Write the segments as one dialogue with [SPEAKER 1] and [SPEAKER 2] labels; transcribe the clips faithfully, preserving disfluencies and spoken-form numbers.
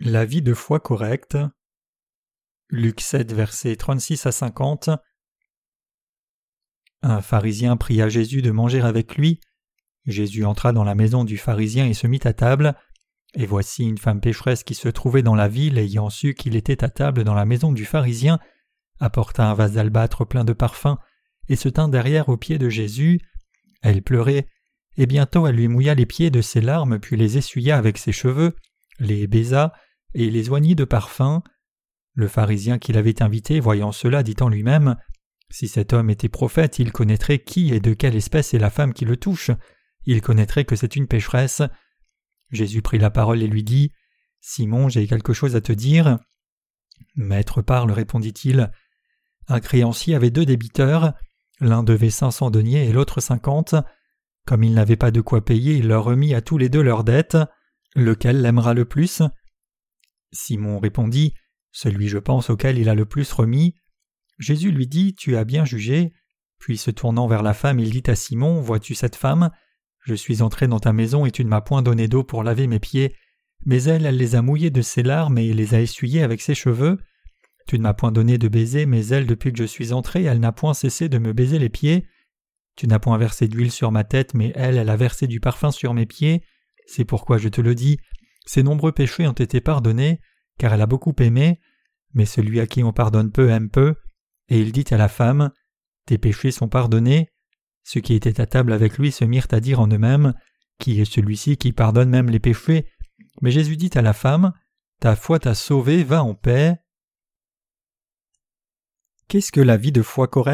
[SPEAKER 1] La vie de foi correcte. Luc sept, versets trente-six à cinquante. Un pharisien pria Jésus de manger avec lui. Jésus entra dans la maison du pharisien et se mit à table. Et voici une femme pécheresse qui se trouvait dans la ville, ayant su qu'il était à table dans la maison du pharisien, apporta un vase d'albâtre plein de parfums et se tint derrière aux pieds de Jésus. Elle pleurait, et bientôt elle lui mouilla les pieds de ses larmes, puis les essuya avec ses cheveux, les baisa et les oignit de parfum. Le pharisien qui l'avait invité, voyant cela, dit en lui-même : si cet homme était prophète, il connaîtrait qui et de quelle espèce est la femme qui le touche. Il connaîtrait que c'est une pécheresse. Jésus prit la parole et lui dit : Simon, j'ai quelque chose à te dire. Maître, parle, répondit-il. Un créancier avait deux débiteurs. L'un devait cinq cents deniers et l'autre cinquante. Comme il n'avait pas de quoi payer, il leur remit à tous les deux leurs dettes. Lequel l'aimera le plus ? Simon répondit : Celui, je pense, auquel il a le plus remis. Jésus lui dit : Tu as bien jugé. Puis se tournant vers la femme, il dit à Simon : Vois-tu cette femme ? Je suis entré dans ta maison et tu ne m'as point donné d'eau pour laver mes pieds, mais elle, elle les a mouillés de ses larmes et les a essuyés avec ses cheveux. Tu ne m'as point donné de baiser, mais elle, depuis que je suis entré, elle n'a point cessé de me baiser les pieds. Tu n'as point versé d'huile sur ma tête, mais elle, elle a versé du parfum sur mes pieds. C'est pourquoi je te le dis, ses nombreux péchés ont été pardonnés, car elle a beaucoup aimé, mais celui à qui on pardonne peu aime peu. Et il dit à la femme : Tes péchés sont pardonnés. Ceux qui étaient à table avec lui se mirent à dire en eux-mêmes : Qui est celui-ci qui pardonne même les péchés ? Mais Jésus dit à la femme : Ta foi t'a sauvée, va en paix. Qu'est-ce que la vie de foi correcte ?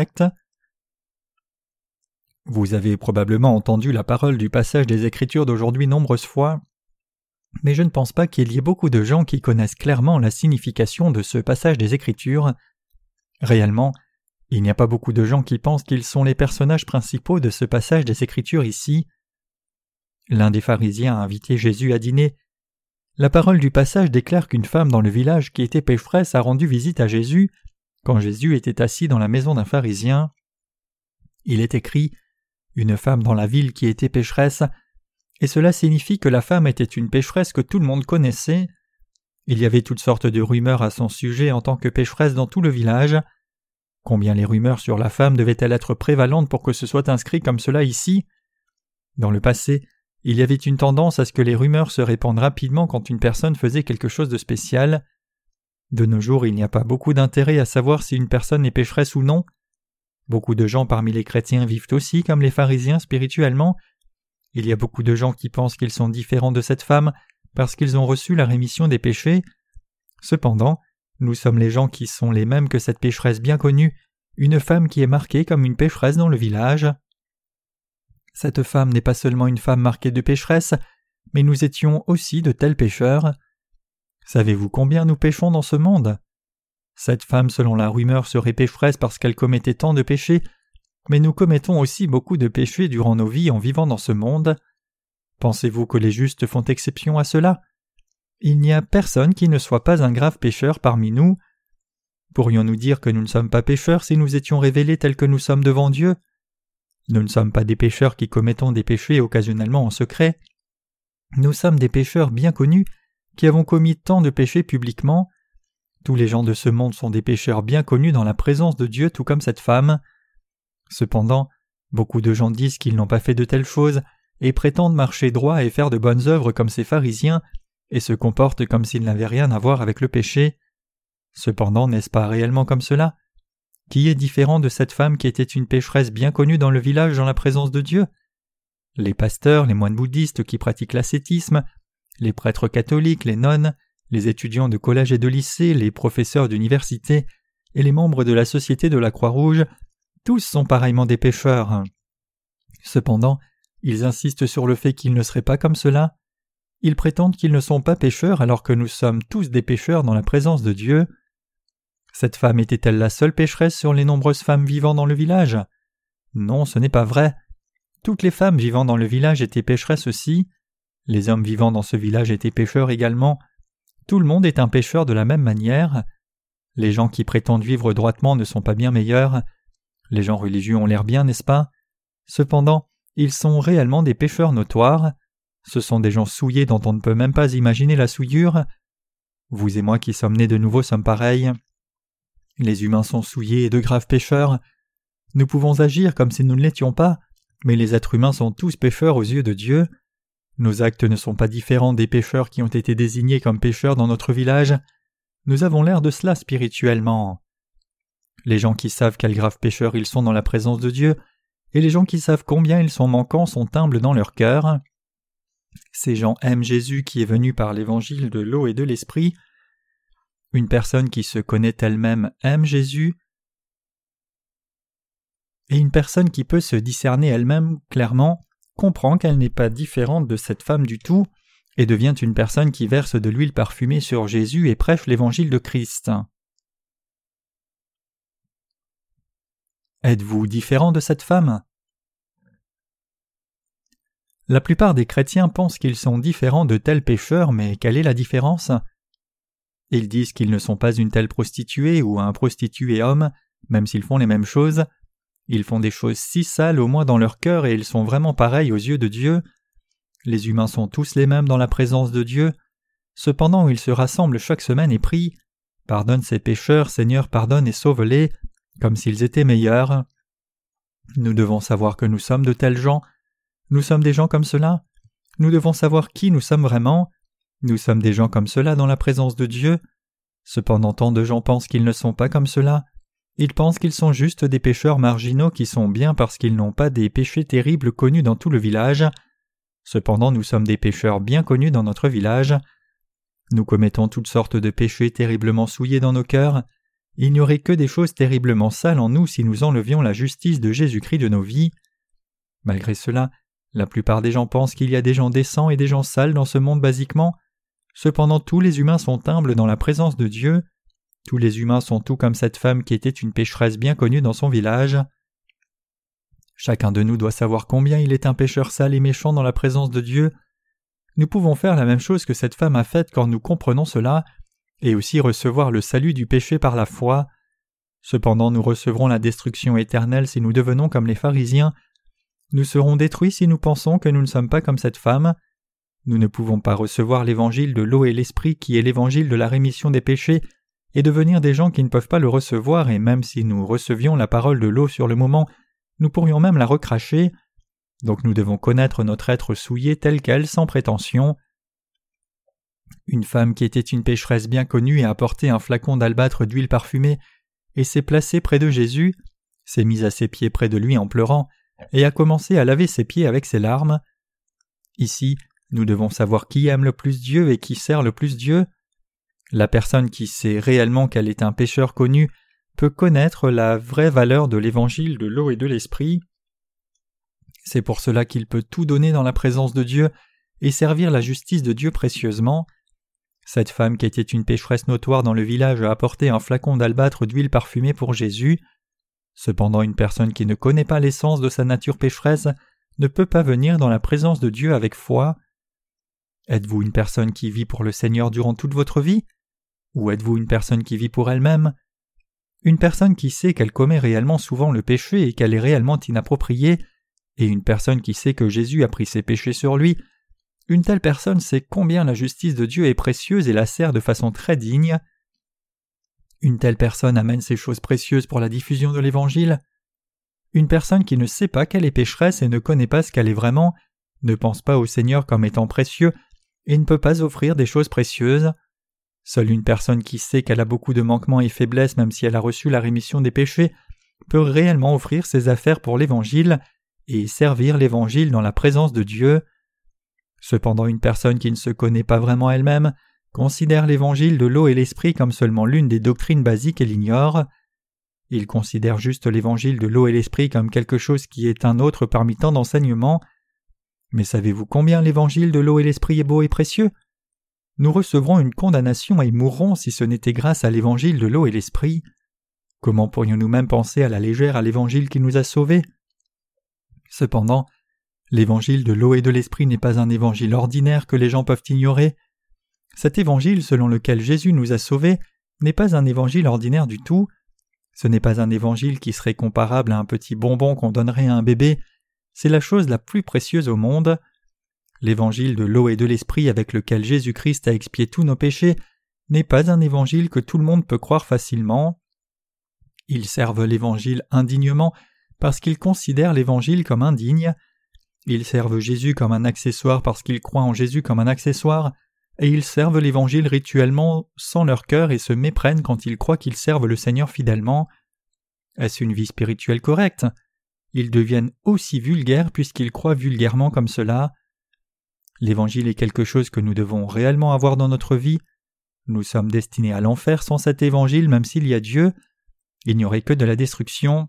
[SPEAKER 1] Vous avez probablement entendu la parole du passage des Écritures d'aujourd'hui nombreuses fois, mais je ne pense pas qu'il y ait beaucoup de gens qui connaissent clairement la signification de ce passage des Écritures. Réellement, il n'y a pas beaucoup de gens qui pensent qu'ils sont les personnages principaux de ce passage des Écritures ici. L'un des pharisiens a invité Jésus à dîner. La parole du passage déclare qu'une femme dans le village qui était pécheresse a rendu visite à Jésus quand Jésus était assis dans la maison d'un pharisien. Il est écrit « une femme dans la ville qui était pécheresse », et cela signifie que la femme était une pécheresse que tout le monde connaissait. Il y avait toutes sortes de rumeurs à son sujet en tant que pécheresse dans tout le village. Combien les rumeurs sur la femme devaient-elles être prévalentes pour que ce soit inscrit comme cela ici ? Dans le passé, il y avait une tendance à ce que les rumeurs se répandent rapidement quand une personne faisait quelque chose de spécial. De nos jours, il n'y a pas beaucoup d'intérêt à savoir si une personne est pécheresse ou non. Beaucoup de gens parmi les chrétiens vivent aussi comme les pharisiens spirituellement. Il y a beaucoup de gens qui pensent qu'ils sont différents de cette femme parce qu'ils ont reçu la rémission des péchés. Cependant, nous sommes les gens qui sont les mêmes que cette pécheresse bien connue, une femme qui est marquée comme une pécheresse dans le village. Cette femme n'est pas seulement une femme marquée de pécheresse, mais nous étions aussi de tels pécheurs. Savez-vous combien nous péchons dans ce monde ? Cette femme, selon la rumeur, serait pécheresse parce qu'elle commettait tant de péchés, mais nous commettons aussi beaucoup de péchés durant nos vies en vivant dans ce monde. Pensez-vous que les justes font exception à cela ? Il n'y a personne qui ne soit pas un grave pécheur parmi nous. Pourrions-nous dire que nous ne sommes pas pécheurs si nous étions révélés tels que nous sommes devant Dieu ? Nous ne sommes pas des pécheurs qui commettons des péchés occasionnellement en secret. Nous sommes des pécheurs bien connus qui avons commis tant de péchés publiquement. Tous les gens de ce monde sont des pécheurs bien connus dans la présence de Dieu, tout comme cette femme. Cependant, beaucoup de gens disent qu'ils n'ont pas fait de telles choses et prétendent marcher droit et faire de bonnes œuvres comme ces pharisiens et se comportent comme s'ils n'avaient rien à voir avec le péché. Cependant, n'est-ce pas réellement comme cela ? Qui est différent de cette femme qui était une pécheresse bien connue dans le village dans la présence de Dieu ? Les pasteurs, les moines bouddhistes qui pratiquent l'ascétisme, les prêtres catholiques, les nonnes, les étudiants de collège et de lycée, les professeurs d'université et les membres de la Société de la Croix-Rouge, tous sont pareillement des pécheurs. Cependant, ils insistent sur le fait qu'ils ne seraient pas comme cela. Ils prétendent qu'ils ne sont pas pécheurs alors que nous sommes tous des pécheurs dans la présence de Dieu. Cette femme était-elle la seule pécheresse sur les nombreuses femmes vivant dans le village ? Non, ce n'est pas vrai. Toutes les femmes vivant dans le village étaient pécheresses aussi. Les hommes vivant dans ce village étaient pécheurs également. Tout le monde est un pécheur de la même manière. Les gens qui prétendent vivre droitement ne sont pas bien meilleurs. Les gens religieux ont l'air bien, n'est-ce pas ? Cependant, ils sont réellement des pécheurs notoires. Ce sont des gens souillés dont on ne peut même pas imaginer la souillure. Vous et moi qui sommes nés de nouveau sommes pareils. Les humains sont souillés et de graves pécheurs. Nous pouvons agir comme si nous ne l'étions pas, mais les êtres humains sont tous pécheurs aux yeux de Dieu. Nos actes ne sont pas différents des pécheurs qui ont été désignés comme pécheurs dans notre village. Nous avons l'air de cela spirituellement. Les gens qui savent quels graves pécheurs ils sont dans la présence de Dieu, et les gens qui savent combien ils sont manquants sont humbles dans leur cœur. Ces gens aiment Jésus qui est venu par l'évangile de l'eau et de l'esprit. Une personne qui se connaît elle-même aime Jésus, et une personne qui peut se discerner elle-même clairement comprend qu'elle n'est pas différente de cette femme du tout et devient une personne qui verse de l'huile parfumée sur Jésus et prêche l'évangile de Christ. Êtes-vous différent de cette femme? La plupart des chrétiens pensent qu'ils sont différents de tels pécheurs, mais quelle est la différence? Ils disent qu'ils ne sont pas une telle prostituée ou un prostitué homme, même s'ils font les mêmes choses. Ils font des choses si sales au moins dans leur cœur et ils sont vraiment pareils aux yeux de Dieu. Les humains sont tous les mêmes dans la présence de Dieu. Cependant, ils se rassemblent chaque semaine et prient « Pardonne ces pécheurs, Seigneur, pardonne et sauve-les », comme s'ils étaient meilleurs. Nous devons savoir que nous sommes de tels gens. Nous sommes des gens comme cela. Nous devons savoir qui nous sommes vraiment. Nous sommes des gens comme cela dans la présence de Dieu. Cependant, tant de gens pensent qu'ils ne sont pas comme cela. Ils pensent qu'ils sont juste des pécheurs marginaux qui sont bien parce qu'ils n'ont pas des péchés terribles connus dans tout le village. Cependant, nous sommes des pécheurs bien connus dans notre village. Nous commettons toutes sortes de péchés terriblement souillés dans nos cœurs. Il n'y aurait que des choses terriblement sales en nous si nous enlevions la justice de Jésus-Christ de nos vies. Malgré cela, la plupart des gens pensent qu'il y a des gens décents et des gens sales dans ce monde basiquement. Cependant, tous les humains sont humbles dans la présence de Dieu. Tous les humains sont tout comme cette femme qui était une pécheresse bien connue dans son village. Chacun de nous doit savoir combien il est un pécheur sale et méchant dans la présence de Dieu. Nous pouvons faire la même chose que cette femme a faite quand nous comprenons cela, et aussi recevoir le salut du péché par la foi. Cependant, nous recevrons la destruction éternelle si nous devenons comme les pharisiens. Nous serons détruits si nous pensons que nous ne sommes pas comme cette femme. Nous ne pouvons pas recevoir l'évangile de l'eau et l'esprit qui est l'évangile de la rémission des péchés et devenir des gens qui ne peuvent pas le recevoir, et même si nous recevions la parole de l'eau sur le moment, nous pourrions même la recracher. Donc nous devons connaître notre être souillé tel quel, sans prétention. Une femme qui était une pécheresse bien connue et a apporté un flacon d'albâtre d'huile parfumée et s'est placée près de Jésus, s'est mise à ses pieds près de lui en pleurant et a commencé à laver ses pieds avec ses larmes. Ici, nous devons savoir qui aime le plus Dieu et qui sert le plus Dieu. La personne qui sait réellement qu'elle est un pécheur connu peut connaître la vraie valeur de l'évangile de l'eau et de l'esprit. C'est pour cela qu'il peut tout donner dans la présence de Dieu et servir la justice de Dieu précieusement. Cette femme qui était une pécheresse notoire dans le village a apporté un flacon d'albâtre d'huile parfumée pour Jésus. Cependant, une personne qui ne connaît pas l'essence de sa nature pécheresse ne peut pas venir dans la présence de Dieu avec foi. Êtes-vous une personne qui vit pour le Seigneur durant toute votre vie? Ou êtes-vous une personne qui vit pour elle-même? Une personne qui sait qu'elle commet réellement souvent le péché et qu'elle est réellement inappropriée, et une personne qui sait que Jésus a pris ses péchés sur lui, une telle personne sait combien la justice de Dieu est précieuse et la sert de façon très digne. Une telle personne amène ces choses précieuses pour la diffusion de l'Évangile. Une personne qui ne sait pas qu'elle est pécheresse et ne connaît pas ce qu'elle est vraiment, ne pense pas au Seigneur comme étant précieux et ne peut pas offrir des choses précieuses. Seule une personne qui sait qu'elle a beaucoup de manquements et faiblesses même si elle a reçu la rémission des péchés peut réellement offrir ses affaires pour l'Évangile et servir l'Évangile dans la présence de Dieu. Cependant, une personne qui ne se connaît pas vraiment elle-même considère l'Évangile de l'eau et l'Esprit comme seulement l'une des doctrines basiques et l'ignore. Il considère juste l'Évangile de l'eau et l'Esprit comme quelque chose qui est un autre parmi tant d'enseignements. Mais savez-vous combien l'Évangile de l'eau et l'Esprit est beau et précieux? Nous recevrons une condamnation et mourrons si ce n'était grâce à l'Évangile de l'eau et l'Esprit. Comment pourrions-nous même penser à la légère à l'Évangile qui nous a sauvés? Cependant, l'Évangile de l'eau et de l'Esprit n'est pas un évangile ordinaire que les gens peuvent ignorer. Cet évangile selon lequel Jésus nous a sauvés n'est pas un évangile ordinaire du tout. Ce n'est pas un évangile qui serait comparable à un petit bonbon qu'on donnerait à un bébé. C'est la chose la plus précieuse au monde. L'évangile de l'eau et de l'Esprit avec lequel Jésus-Christ a expié tous nos péchés n'est pas un évangile que tout le monde peut croire facilement. Ils servent l'évangile indignement parce qu'ils considèrent l'évangile comme indigne. Ils servent Jésus comme un accessoire parce qu'ils croient en Jésus comme un accessoire, et ils servent l'évangile rituellement sans leur cœur et se méprennent quand ils croient qu'ils servent le Seigneur fidèlement. Est-ce une vie spirituelle correcte ? Ils deviennent aussi vulgaires puisqu'ils croient vulgairement comme cela. L'évangile est quelque chose que nous devons réellement avoir dans notre vie. Nous sommes destinés à l'enfer sans cet évangile, même s'il y a Dieu. Il n'y aurait que de la destruction.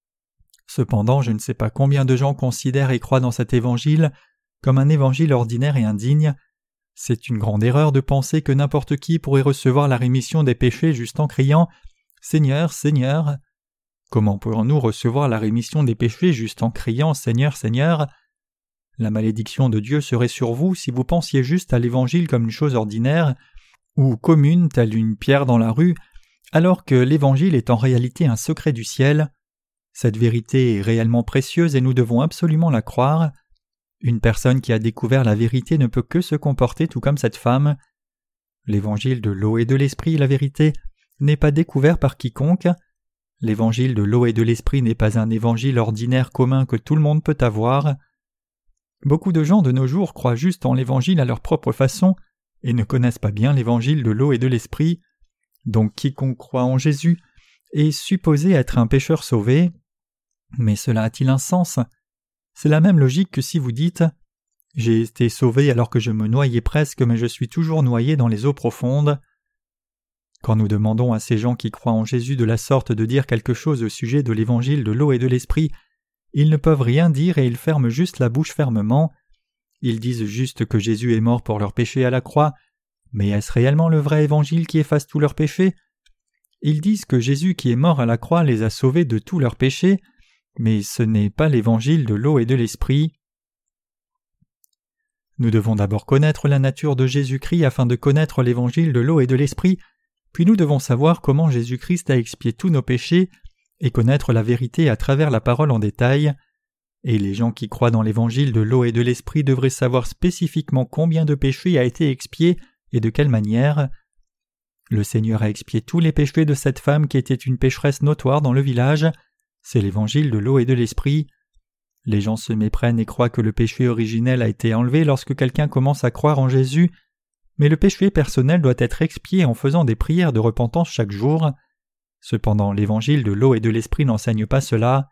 [SPEAKER 1] Cependant, je ne sais pas combien de gens considèrent et croient dans cet évangile comme un évangile ordinaire et indigne. C'est une grande erreur de penser que n'importe qui pourrait recevoir la rémission des péchés juste en criant « Seigneur, Seigneur ». Comment pourrons-nous recevoir la rémission des péchés juste en criant « Seigneur, Seigneur » ? La malédiction de Dieu serait sur vous si vous pensiez juste à l'évangile comme une chose ordinaire ou commune telle une pierre dans la rue, alors que l'évangile est en réalité un secret du ciel. Cette vérité est réellement précieuse et nous devons absolument la croire. Une personne qui a découvert la vérité ne peut que se comporter tout comme cette femme. L'évangile de l'eau et de l'esprit, la vérité, n'est pas découvert par quiconque. L'évangile de l'eau et de l'esprit n'est pas un évangile ordinaire commun que tout le monde peut avoir. Beaucoup de gens de nos jours croient juste en l'évangile à leur propre façon et ne connaissent pas bien l'évangile de l'eau et de l'esprit. Donc quiconque croit en Jésus est supposé être un pécheur sauvé. Mais cela a-t-il un sens ? C'est la même logique que si vous dites « J'ai été sauvé alors que je me noyais presque, mais je suis toujours noyé dans les eaux profondes ». Quand nous demandons à ces gens qui croient en Jésus de la sorte de dire quelque chose au sujet de l'évangile de l'eau et de l'esprit, ils ne peuvent rien dire et ils ferment juste la bouche fermement. Ils disent juste que Jésus est mort pour leurs péchés à la croix, mais est-ce réellement le vrai évangile qui efface tous leurs péchés ? Ils disent que Jésus qui est mort à la croix les a sauvés de tous leurs péchés, mais ce n'est pas l'évangile de l'eau et de l'esprit. Nous devons d'abord connaître la nature de Jésus-Christ afin de connaître l'évangile de l'eau et de l'esprit, puis nous devons savoir comment Jésus-Christ a expié tous nos péchés et connaître la vérité à travers la parole en détail. Et les gens qui croient dans l'évangile de l'eau et de l'esprit devraient savoir spécifiquement combien de péchés a été expié et de quelle manière. Le Seigneur a expié tous les péchés de cette femme qui était une pécheresse notoire dans le village. C'est l'évangile de l'eau et de l'esprit. Les gens se méprennent et croient que le péché originel a été enlevé lorsque quelqu'un commence à croire en Jésus, mais le péché personnel doit être expié en faisant des prières de repentance chaque jour. Cependant, l'évangile de l'eau et de l'esprit n'enseigne pas cela.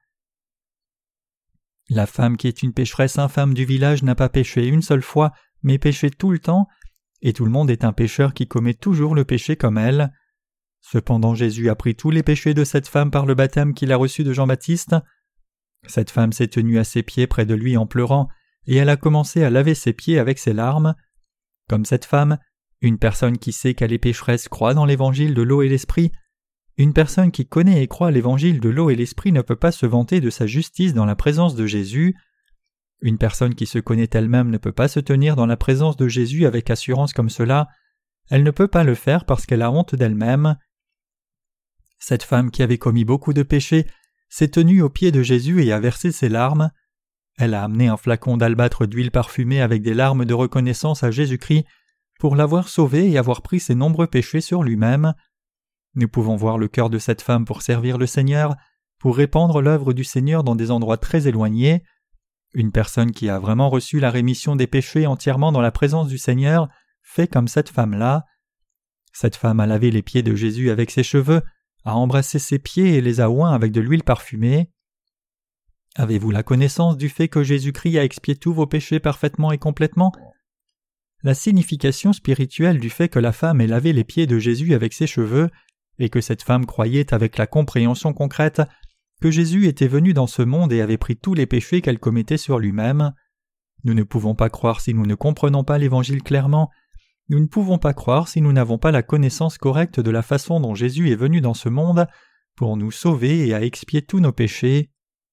[SPEAKER 1] La femme qui est une pécheresse infâme du village n'a pas péché une seule fois, mais péché tout le temps, et tout le monde est un pécheur qui commet toujours le péché comme elle. Cependant, Jésus a pris tous les péchés de cette femme par le baptême qu'il a reçu de Jean-Baptiste. Cette femme s'est tenue à ses pieds près de lui en pleurant, et elle a commencé à laver ses pieds avec ses larmes. Comme cette femme, une personne qui sait qu'elle est pécheresse croit dans l'évangile de l'eau et l'esprit. Une personne qui connaît et croit l'évangile de l'eau et l'esprit ne peut pas se vanter de sa justice dans la présence de Jésus. Une personne qui se connaît elle-même ne peut pas se tenir dans la présence de Jésus avec assurance comme cela. Elle ne peut pas le faire parce qu'elle a honte d'elle-même. Cette femme qui avait commis beaucoup de péchés s'est tenue aux pieds de Jésus et a versé ses larmes. Elle a amené un flacon d'albâtre d'huile parfumée avec des larmes de reconnaissance à Jésus-Christ pour l'avoir sauvé et avoir pris ses nombreux péchés sur lui-même. Nous pouvons voir le cœur de cette femme pour servir le Seigneur, pour répandre l'œuvre du Seigneur dans des endroits très éloignés. Une personne qui a vraiment reçu la rémission des péchés entièrement dans la présence du Seigneur fait comme cette femme-là. Cette femme a lavé les pieds de Jésus avec ses cheveux, a embrassé ses pieds et les a oints avec de l'huile parfumée. Avez-vous la connaissance du fait que Jésus-Christ a expié tous vos péchés parfaitement et complètement ? La signification spirituelle du fait que la femme ait lavé les pieds de Jésus avec ses cheveux et que cette femme croyait avec la compréhension concrète que Jésus était venu dans ce monde et avait pris tous les péchés qu'elle commettait sur lui-même. Nous ne pouvons pas croire si nous ne comprenons pas l'Évangile clairement. Nous ne pouvons pas croire si nous n'avons pas la connaissance correcte de la façon dont Jésus est venu dans ce monde pour nous sauver et à expier tous nos péchés.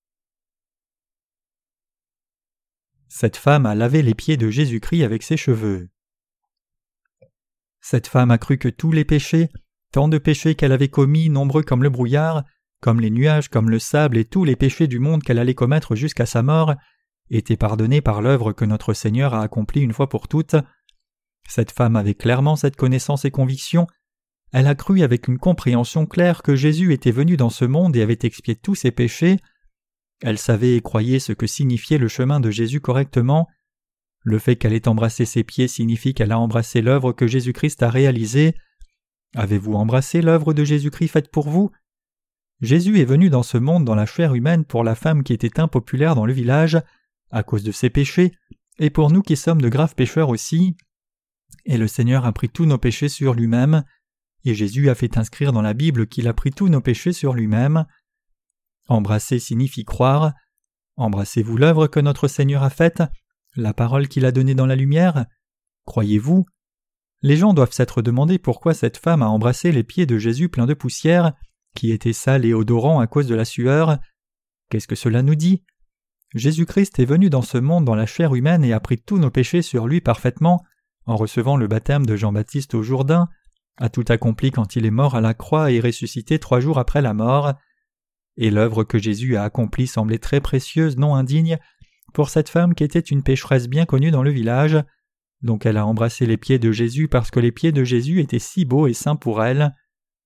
[SPEAKER 1] Cette femme a lavé les pieds de Jésus-Christ avec ses cheveux. Cette femme a cru que tous les péchés, tant de péchés qu'elle avait commis, nombreux comme le brouillard, comme les nuages, comme le sable et tous les péchés du monde qu'elle allait commettre jusqu'à sa mort, étaient pardonnés par l'œuvre que notre Seigneur a accomplie une fois pour toutes. Cette femme avait clairement cette connaissance et conviction. Elle a cru avec une compréhension claire que Jésus était venu dans ce monde et avait expié tous ses péchés. Elle savait et croyait ce que signifiait le chemin de Jésus correctement. Le fait qu'elle ait embrassé ses pieds signifie qu'elle a embrassé l'œuvre que Jésus-Christ a réalisée. Avez-vous embrassé l'œuvre de Jésus-Christ faite pour vous? Jésus est venu dans ce monde dans la chair humaine pour la femme qui était impopulaire dans le village, à cause de ses péchés, et pour nous qui sommes de graves pécheurs aussi. Et le Seigneur a pris tous nos péchés sur lui-même, et Jésus a fait inscrire dans la Bible qu'il a pris tous nos péchés sur lui-même. Embrasser signifie croire. Embrassez-vous l'œuvre que notre Seigneur a faite, la parole qu'il a donnée dans la lumière? Croyez-vous? Les gens doivent s'être demandé pourquoi cette femme a embrassé les pieds de Jésus pleins de poussière, qui étaient sales et odorants à cause de la sueur. Qu'est-ce que cela nous dit? Jésus-Christ est venu dans ce monde dans la chair humaine et a pris tous nos péchés sur lui parfaitement, en recevant le baptême de Jean-Baptiste au Jourdain, a tout accompli quand il est mort à la croix et ressuscité trois jours après la mort. Et l'œuvre que Jésus a accomplie semblait très précieuse, non indigne, pour cette femme qui était une pécheresse bien connue dans le village. Donc elle a embrassé les pieds de Jésus parce que les pieds de Jésus étaient si beaux et saints pour elle.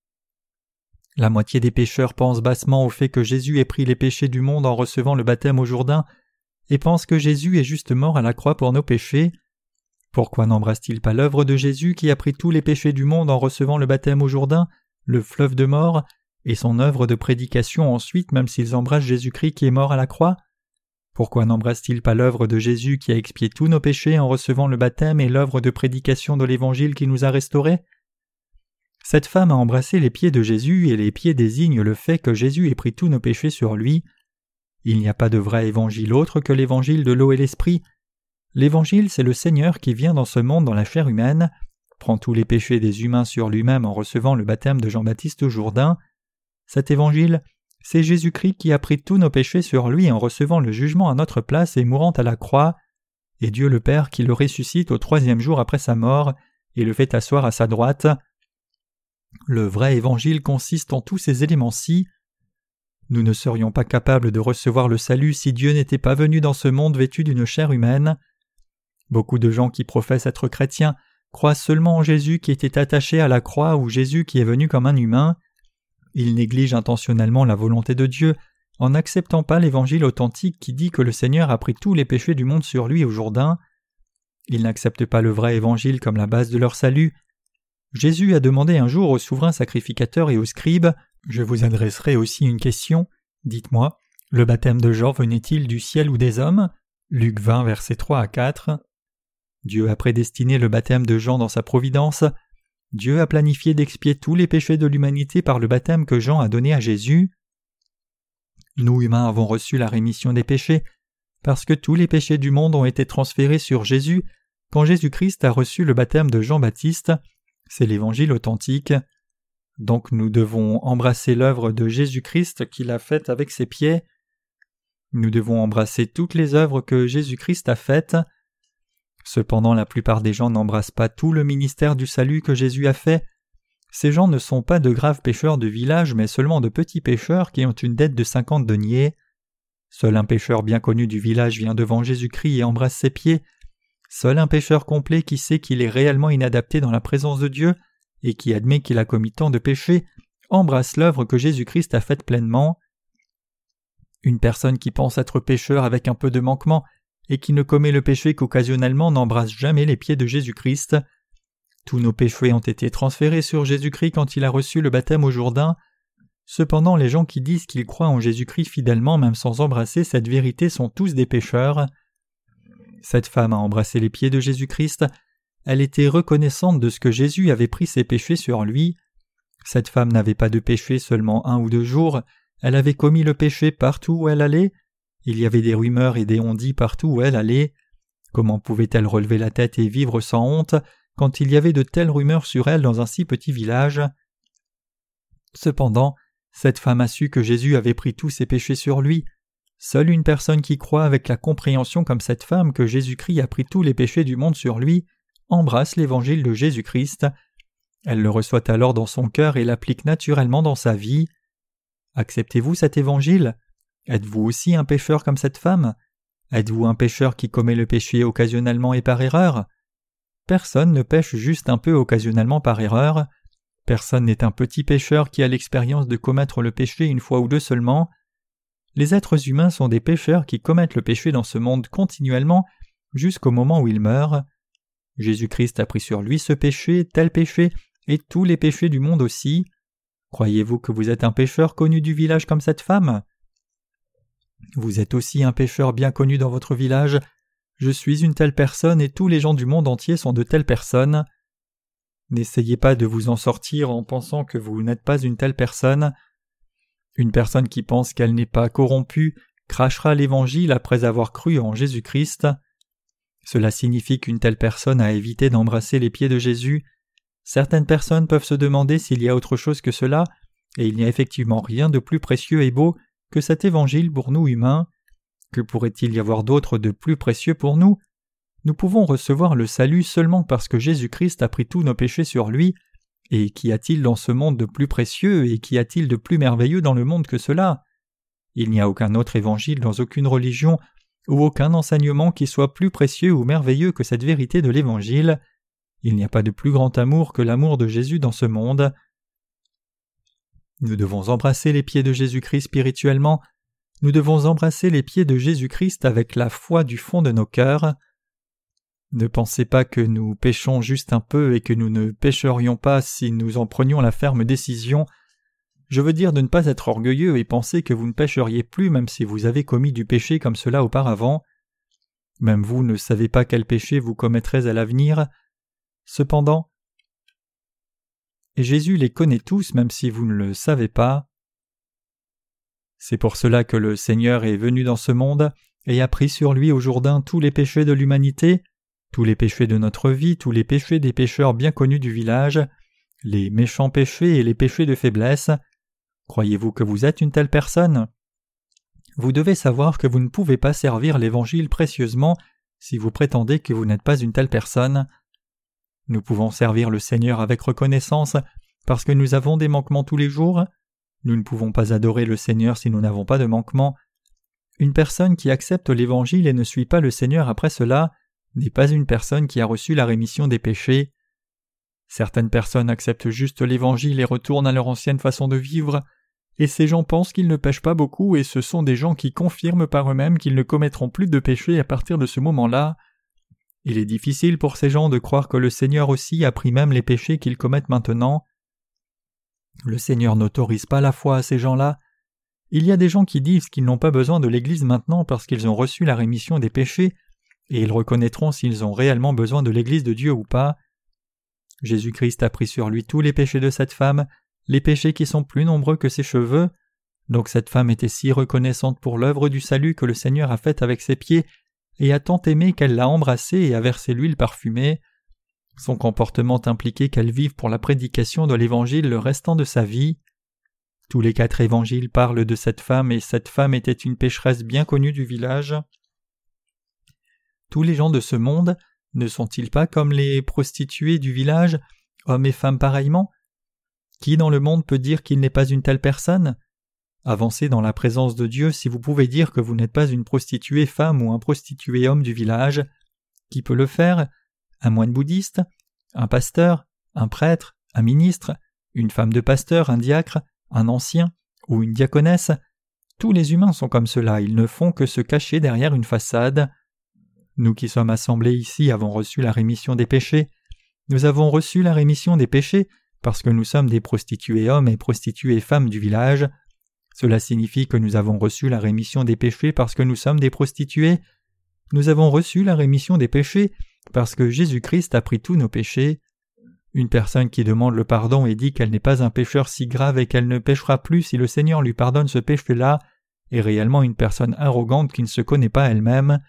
[SPEAKER 1] La moitié des pécheurs pensent bassement au fait que Jésus ait pris les péchés du monde en recevant le baptême au Jourdain et pensent que Jésus est juste mort à la croix pour nos péchés. Pourquoi n'embrassent-ils pas l'œuvre de Jésus qui a pris tous les péchés du monde en recevant le baptême au Jourdain, le fleuve de mort, et son œuvre de prédication ensuite même s'ils embrassent Jésus-Christ qui est mort à la croix? Pourquoi n'embrassent-ils pas l'œuvre de Jésus qui a expié tous nos péchés en recevant le baptême et l'œuvre de prédication de l'Évangile qui nous a restaurés? Cette femme a embrassé les pieds de Jésus et les pieds désignent le fait que Jésus ait pris tous nos péchés sur lui. Il n'y a pas de vrai évangile autre que l'évangile de l'eau et l'esprit. L'évangile, c'est le Seigneur qui vient dans ce monde dans la chair humaine, prend tous les péchés des humains sur lui-même en recevant le baptême de Jean-Baptiste au Jourdain. Cet évangile, c'est Jésus-Christ qui a pris tous nos péchés sur lui en recevant le jugement à notre place et mourant à la croix, et Dieu le Père qui le ressuscite au troisième jour après sa mort et le fait asseoir à sa droite. Le vrai évangile consiste en tous ces éléments-ci. Nous ne serions pas capables de recevoir le salut si Dieu n'était pas venu dans ce monde vêtu d'une chair humaine. Beaucoup de gens qui professent être chrétiens croient seulement en Jésus qui était attaché à la croix ou Jésus qui est venu comme un humain. Ils négligent intentionnellement la volonté de Dieu en n'acceptant pas l'évangile authentique qui dit que le Seigneur a pris tous les péchés du monde sur lui au Jourdain. Ils n'acceptent pas le vrai évangile comme la base de leur salut. Jésus a demandé un jour au souverain sacrificateur et aux scribes « Je vous adresserai aussi une question. Dites-moi, le baptême de Jean venait-il du ciel ou des hommes ?» Luc vingt, versets trois à quatre. Dieu a prédestiné le baptême de Jean dans sa providence. Dieu a planifié d'expier tous les péchés de l'humanité par le baptême que Jean a donné à Jésus. Nous humains avons reçu la rémission des péchés parce que tous les péchés du monde ont été transférés sur Jésus quand Jésus-Christ a reçu le baptême de Jean-Baptiste. C'est l'évangile authentique. Donc nous devons embrasser l'œuvre de Jésus-Christ qu'il a faite avec ses pieds. Nous devons embrasser toutes les œuvres que Jésus-Christ a faites. Cependant, la plupart des gens n'embrassent pas tout le ministère du salut que Jésus a fait. Ces gens ne sont pas de graves pécheurs de village, mais seulement de petits pécheurs qui ont une dette de cinquante deniers. Seul un pécheur bien connu du village vient devant Jésus-Christ et embrasse ses pieds. Seul un pécheur complet qui sait qu'il est réellement inadapté dans la présence de Dieu et qui admet qu'il a commis tant de péchés embrasse l'œuvre que Jésus-Christ a faite pleinement. Une personne qui pense être pécheur avec un peu de manquement et qui ne commet le péché qu'occasionnellement n'embrasse jamais les pieds de Jésus-Christ. Tous nos péchés ont été transférés sur Jésus-Christ quand il a reçu le baptême au Jourdain. Cependant, les gens qui disent qu'ils croient en Jésus-Christ fidèlement même sans embrasser cette vérité sont tous des pécheurs. Cette femme a embrassé les pieds de Jésus-Christ. Elle était reconnaissante de ce que Jésus avait pris ses péchés sur lui. Cette femme n'avait pas de péché seulement un ou deux jours. Elle avait commis le péché partout où elle allait. Il y avait des rumeurs et des on-dit partout où elle allait. Comment pouvait-elle relever la tête et vivre sans honte quand il y avait de telles rumeurs sur elle dans un si petit village? Cependant, cette femme a su que Jésus avait pris tous ses péchés sur lui. Seule une personne qui croit avec la compréhension comme cette femme que Jésus-Christ a pris tous les péchés du monde sur lui embrasse l'évangile de Jésus-Christ. Elle le reçoit alors dans son cœur et l'applique naturellement dans sa vie. Acceptez-vous cet évangile? Êtes-vous aussi un pécheur comme cette femme? Êtes-vous un pécheur qui commet le péché occasionnellement et par erreur? Personne ne pêche juste un peu occasionnellement par erreur. Personne n'est un petit pécheur qui a l'expérience de commettre le péché une fois ou deux seulement. Les êtres humains sont des pécheurs qui commettent le péché dans ce monde continuellement jusqu'au moment où ils meurent. Jésus-Christ a pris sur lui ce péché, tel péché, et tous les péchés du monde aussi. Croyez-vous que vous êtes un pécheur connu du village comme cette femme ? Vous êtes aussi un pécheur bien connu dans votre village. Je suis une telle personne et tous les gens du monde entier sont de telles personnes. N'essayez pas de vous en sortir en pensant que vous n'êtes pas une telle personne. Une personne qui pense qu'elle n'est pas corrompue crachera l'Évangile après avoir cru en Jésus-Christ. Cela signifie qu'une telle personne a évité d'embrasser les pieds de Jésus. Certaines personnes peuvent se demander s'il y a autre chose que cela, et il n'y a effectivement rien de plus précieux et beau que cet Évangile pour nous humains. Que pourrait-il y avoir d'autre de plus précieux pour nous ? Nous pouvons recevoir le salut seulement parce que Jésus-Christ a pris tous nos péchés sur lui, et qu'y a-t-il dans ce monde de plus précieux et qu'y a-t-il de plus merveilleux dans le monde que cela ? Il n'y a aucun autre évangile dans aucune religion ou aucun enseignement qui soit plus précieux ou merveilleux que cette vérité de l'Évangile. Il n'y a pas de plus grand amour que l'amour de Jésus dans ce monde. Nous devons embrasser les pieds de Jésus-Christ spirituellement. Nous devons embrasser les pieds de Jésus-Christ avec la foi du fond de nos cœurs. Ne pensez pas que nous péchons juste un peu et que nous ne pécherions pas si nous en prenions la ferme décision. Je veux dire de ne pas être orgueilleux et penser que vous ne pécheriez plus même si vous avez commis du péché comme cela auparavant. Même vous ne savez pas quel péché vous commettrez à l'avenir. Cependant, Jésus les connaît tous même si vous ne le savez pas. C'est pour cela que le Seigneur est venu dans ce monde et a pris sur lui au Jourdain tous les péchés de l'humanité, tous les péchés de notre vie, tous les péchés des pécheurs bien connus du village, les méchants péchés et les péchés de faiblesse. Croyez-vous que vous êtes une telle personne ? Vous devez savoir que vous ne pouvez pas servir l'Évangile précieusement si vous prétendez que vous n'êtes pas une telle personne. Nous pouvons servir le Seigneur avec reconnaissance parce que nous avons des manquements tous les jours. Nous ne pouvons pas adorer le Seigneur si nous n'avons pas de manquements. Une personne qui accepte l'Évangile et ne suit pas le Seigneur après cela n'est pas une personne qui a reçu la rémission des péchés. Certaines personnes acceptent juste l'Évangile et retournent à leur ancienne façon de vivre, et ces gens pensent qu'ils ne pêchent pas beaucoup et ce sont des gens qui confirment par eux-mêmes qu'ils ne commettront plus de péchés à partir de ce moment-là. Il est difficile pour ces gens de croire que le Seigneur aussi a pris même les péchés qu'ils commettent maintenant. Le Seigneur n'autorise pas la foi à ces gens-là. Il y a des gens qui disent qu'ils n'ont pas besoin de l'Église maintenant parce qu'ils ont reçu la rémission des péchés, et ils reconnaîtront s'ils ont réellement besoin de l'Église de Dieu ou pas. Jésus-Christ a pris sur lui tous les péchés de cette femme, les péchés qui sont plus nombreux que ses cheveux. Donc cette femme était si reconnaissante pour l'œuvre du salut que le Seigneur a faite avec ses pieds, et a tant aimé qu'elle l'a embrassé et a versé l'huile parfumée. Son comportement impliquait qu'elle vive pour la prédication de l'Évangile le restant de sa vie. Tous les quatre évangiles parlent de cette femme et cette femme était une pécheresse bien connue du village. Tous les gens de ce monde ne sont-ils pas comme les prostituées du village, hommes et femmes pareillement ? Qui dans le monde peut dire qu'il n'est pas une telle personne ? Avancez dans la présence de Dieu si vous pouvez dire que vous n'êtes pas une prostituée femme ou un prostitué homme du village. Qui peut le faire ? Un moine bouddhiste, un pasteur, un prêtre, un ministre, une femme de pasteur, un diacre, un ancien ou une diaconesse. Tous les humains sont comme cela, ils ne font que se cacher derrière une façade. Nous qui sommes assemblés ici avons reçu la rémission des péchés. Nous avons reçu la rémission des péchés parce que nous sommes des prostitués hommes et prostituées femmes du village. Cela signifie que nous avons reçu la rémission des péchés parce que nous sommes des prostituées. Nous avons reçu la rémission des péchés parce que Jésus-Christ a pris tous nos péchés. Une personne qui demande le pardon et dit qu'elle n'est pas un pécheur si grave et qu'elle ne péchera plus si le Seigneur lui pardonne ce péché-là est réellement une personne arrogante qui ne se connaît pas elle-même.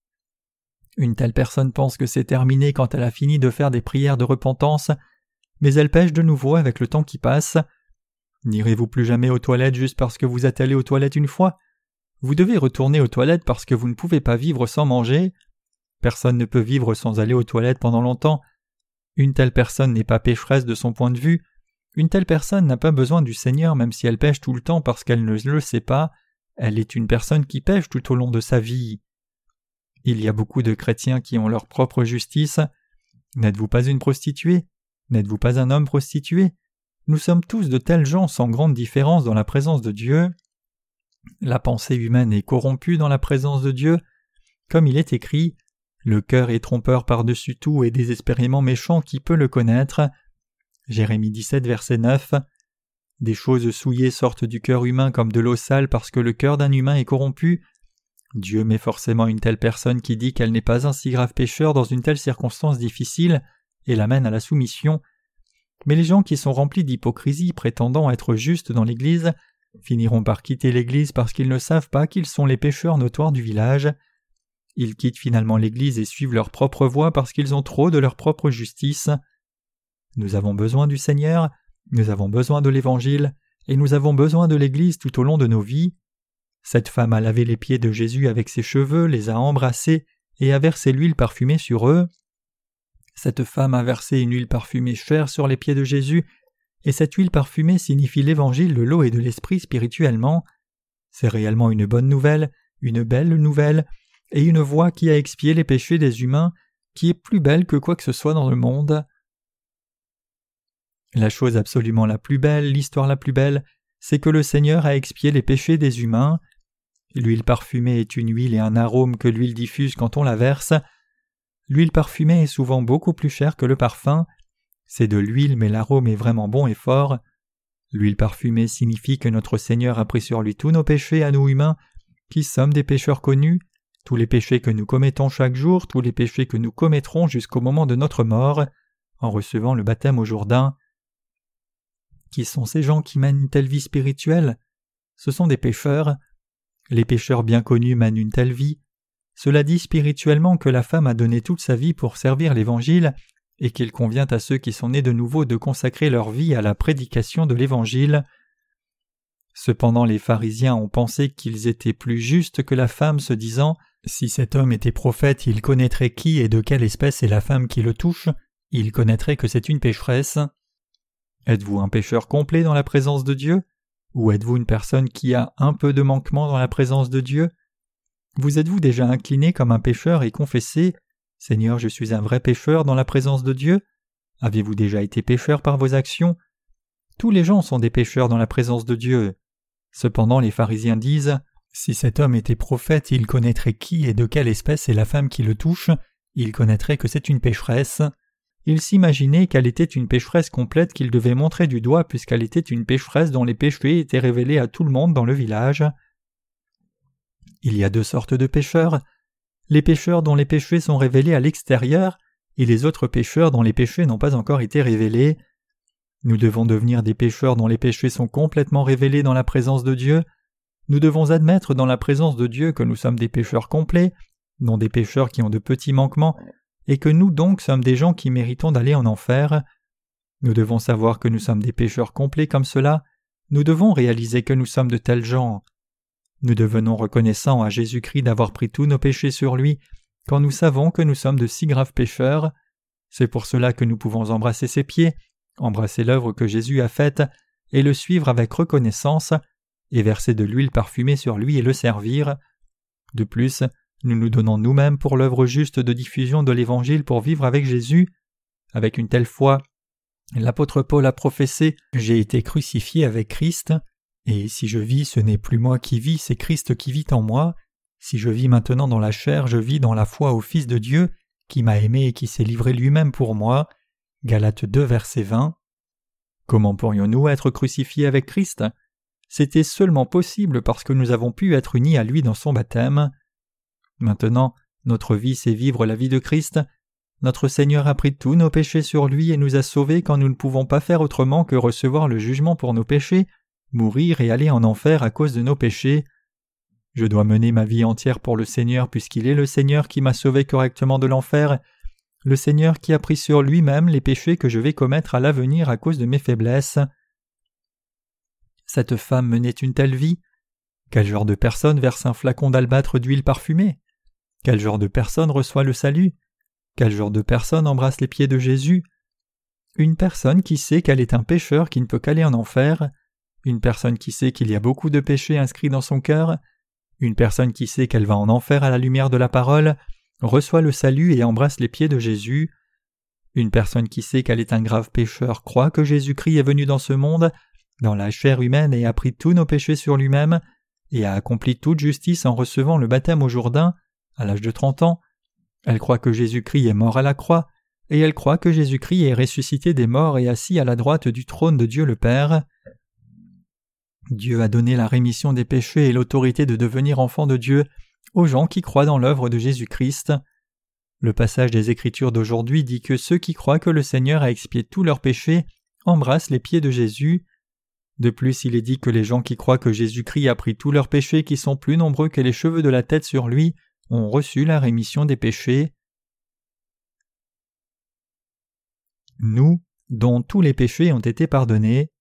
[SPEAKER 1] Une telle personne pense que c'est terminé quand elle a fini de faire des prières de repentance, mais elle pêche de nouveau avec le temps qui passe. N'irez-vous plus jamais aux toilettes juste parce que vous êtes allé aux toilettes une fois ? Vous devez retourner aux toilettes parce que vous ne pouvez pas vivre sans manger. Personne ne peut vivre sans aller aux toilettes pendant longtemps. Une telle personne n'est pas pécheresse de son point de vue. Une telle personne n'a pas besoin du Seigneur même si elle pêche tout le temps parce qu'elle ne le sait pas. Elle est une personne qui pêche tout au long de sa vie. Il y a beaucoup de chrétiens qui ont leur propre justice. N'êtes-vous pas une prostituée ? N'êtes-vous pas un homme prostitué ? Nous sommes tous de tels gens sans grande différence dans la présence de Dieu. La pensée humaine est corrompue dans la présence de Dieu. Comme il est écrit, « Le cœur est trompeur par-dessus tout et désespérément méchant, qui peut le connaître ?» Jérémie dix-sept, verset neuf. Des choses souillées sortent du cœur humain comme de l'eau sale parce que le cœur d'un humain est corrompu. Dieu met forcément une telle personne qui dit qu'elle n'est pas un si grave pécheur dans une telle circonstance difficile et l'amène à la soumission. Mais les gens qui sont remplis d'hypocrisie prétendant être justes dans l'Église finiront par quitter l'Église parce qu'ils ne savent pas qu'ils sont les pécheurs notoires du village. Ils quittent finalement l'Église et suivent leur propre voie parce qu'ils ont trop de leur propre justice. Nous avons besoin du Seigneur, nous avons besoin de l'Évangile, et nous avons besoin de l'Église tout au long de nos vies. Cette femme a lavé les pieds de Jésus avec ses cheveux, les a embrassés et a versé l'huile parfumée sur eux. Cette femme a versé une huile parfumée chère sur les pieds de Jésus, et cette huile parfumée signifie l'évangile de l'eau et de l'esprit spirituellement. C'est réellement une bonne nouvelle, une belle nouvelle, et une voie qui a expié les péchés des humains, qui est plus belle que quoi que ce soit dans le monde. La chose absolument la plus belle, l'histoire la plus belle, c'est que le Seigneur a expié les péchés des humains. L'huile parfumée est une huile et un arôme que l'huile diffuse quand on la verse. L'huile parfumée est souvent beaucoup plus chère que le parfum. C'est de l'huile, mais l'arôme est vraiment bon et fort. L'huile parfumée signifie que notre Seigneur a pris sur lui tous nos péchés à nous humains, qui sommes des pécheurs connus, tous les péchés que nous commettons chaque jour, tous les péchés que nous commettrons jusqu'au moment de notre mort, en recevant le baptême au Jourdain. Qui sont ces gens qui mènent une telle vie spirituelle? Ce sont des pécheurs. Les pécheurs bien connus mènent une telle vie. Cela dit spirituellement que la femme a donné toute sa vie pour servir l'Évangile et qu'il convient à ceux qui sont nés de nouveau de consacrer leur vie à la prédication de l'Évangile. Cependant les pharisiens ont pensé qu'ils étaient plus justes que la femme, se disant « Si cet homme était prophète, il connaîtrait qui et de quelle espèce est la femme qui le touche, il connaîtrait que c'est une pécheresse. » Êtes-vous un pécheur complet dans la présence de Dieu? Ou êtes-vous une personne qui a un peu de manquement dans la présence de Dieu? Vous êtes-vous déjà incliné comme un pécheur et confessé « Seigneur, je suis un vrai pécheur dans la présence de Dieu » Avez-vous déjà été pécheur par vos actions? Tous les gens sont des pécheurs dans la présence de Dieu. Cependant les pharisiens disent « Si cet homme était prophète, il connaîtrait qui et de quelle espèce est la femme qui le touche, il connaîtrait que c'est une pécheresse. » Il s'imaginait qu'elle était une pécheresse complète qu'il devait montrer du doigt puisqu'elle était une pécheresse dont les péchés étaient révélés à tout le monde dans le village. Il y a deux sortes de pécheurs, les pécheurs dont les péchés sont révélés à l'extérieur et les autres pécheurs dont les péchés n'ont pas encore été révélés. Nous devons devenir des pécheurs dont les péchés sont complètement révélés dans la présence de Dieu. Nous devons admettre dans la présence de Dieu que nous sommes des pécheurs complets, non des pécheurs qui ont de petits manquements, et que nous donc sommes des gens qui méritons d'aller en enfer. Nous devons savoir que nous sommes des pécheurs complets comme cela, nous devons réaliser que nous sommes de tels gens. Nous devenons reconnaissants à Jésus-Christ d'avoir pris tous nos péchés sur lui, quand nous savons que nous sommes de si graves pécheurs. C'est pour cela que nous pouvons embrasser ses pieds, embrasser l'œuvre que Jésus a faite, et le suivre avec reconnaissance, et verser de l'huile parfumée sur lui et le servir. De plus, nous nous donnons nous-mêmes pour l'œuvre juste de diffusion de l'Évangile pour vivre avec Jésus. Avec une telle foi, l'apôtre Paul a professé « J'ai été crucifié avec Christ, et si je vis, ce n'est plus moi qui vis, c'est Christ qui vit en moi. Si je vis maintenant dans la chair, je vis dans la foi au Fils de Dieu, qui m'a aimé et qui s'est livré lui-même pour moi. » Galates deux, verset vingt. Comment pourrions-nous être crucifiés avec Christ? C'était seulement possible parce que nous avons pu être unis à lui dans son baptême. Maintenant, notre vie, c'est vivre la vie de Christ. Notre Seigneur a pris tous nos péchés sur lui et nous a sauvés quand nous ne pouvons pas faire autrement que recevoir le jugement pour nos péchés, mourir et aller en enfer à cause de nos péchés. Je dois mener ma vie entière pour le Seigneur puisqu'il est le Seigneur qui m'a sauvé correctement de l'enfer, le Seigneur qui a pris sur lui-même les péchés que je vais commettre à l'avenir à cause de mes faiblesses. Cette femme menait une telle vie. Quel genre de personne verse un flacon d'albâtre d'huile parfumée? Quel genre de personne reçoit le salut? Quel genre de personne embrasse les pieds de Jésus? Une personne qui sait qu'elle est un pécheur qui ne peut qu'aller en enfer, une personne qui sait qu'il y a beaucoup de péchés inscrits dans son cœur, une personne qui sait qu'elle va en enfer à la lumière de la parole, reçoit le salut et embrasse les pieds de Jésus. Une personne qui sait qu'elle est un grave pécheur croit que Jésus-Christ est venu dans ce monde, dans la chair humaine et a pris tous nos péchés sur lui-même, et a accompli toute justice en recevant le baptême au Jourdain, à l'âge de trente ans. Elle croit que Jésus-Christ est mort à la croix, et elle croit que Jésus-Christ est ressuscité des morts et assis à la droite du trône de Dieu le Père. Dieu a donné la rémission des péchés et l'autorité de devenir enfant de Dieu aux gens qui croient dans l'œuvre de Jésus-Christ. Le passage des Écritures d'aujourd'hui dit que ceux qui croient que le Seigneur a expié tous leurs péchés embrassent les pieds de Jésus. De plus, il est dit que les gens qui croient que Jésus-Christ a pris tous leurs péchés qui sont plus nombreux que les cheveux de la tête sur lui ont reçu la rémission des péchés. Nous, dont tous les péchés ont été pardonnés.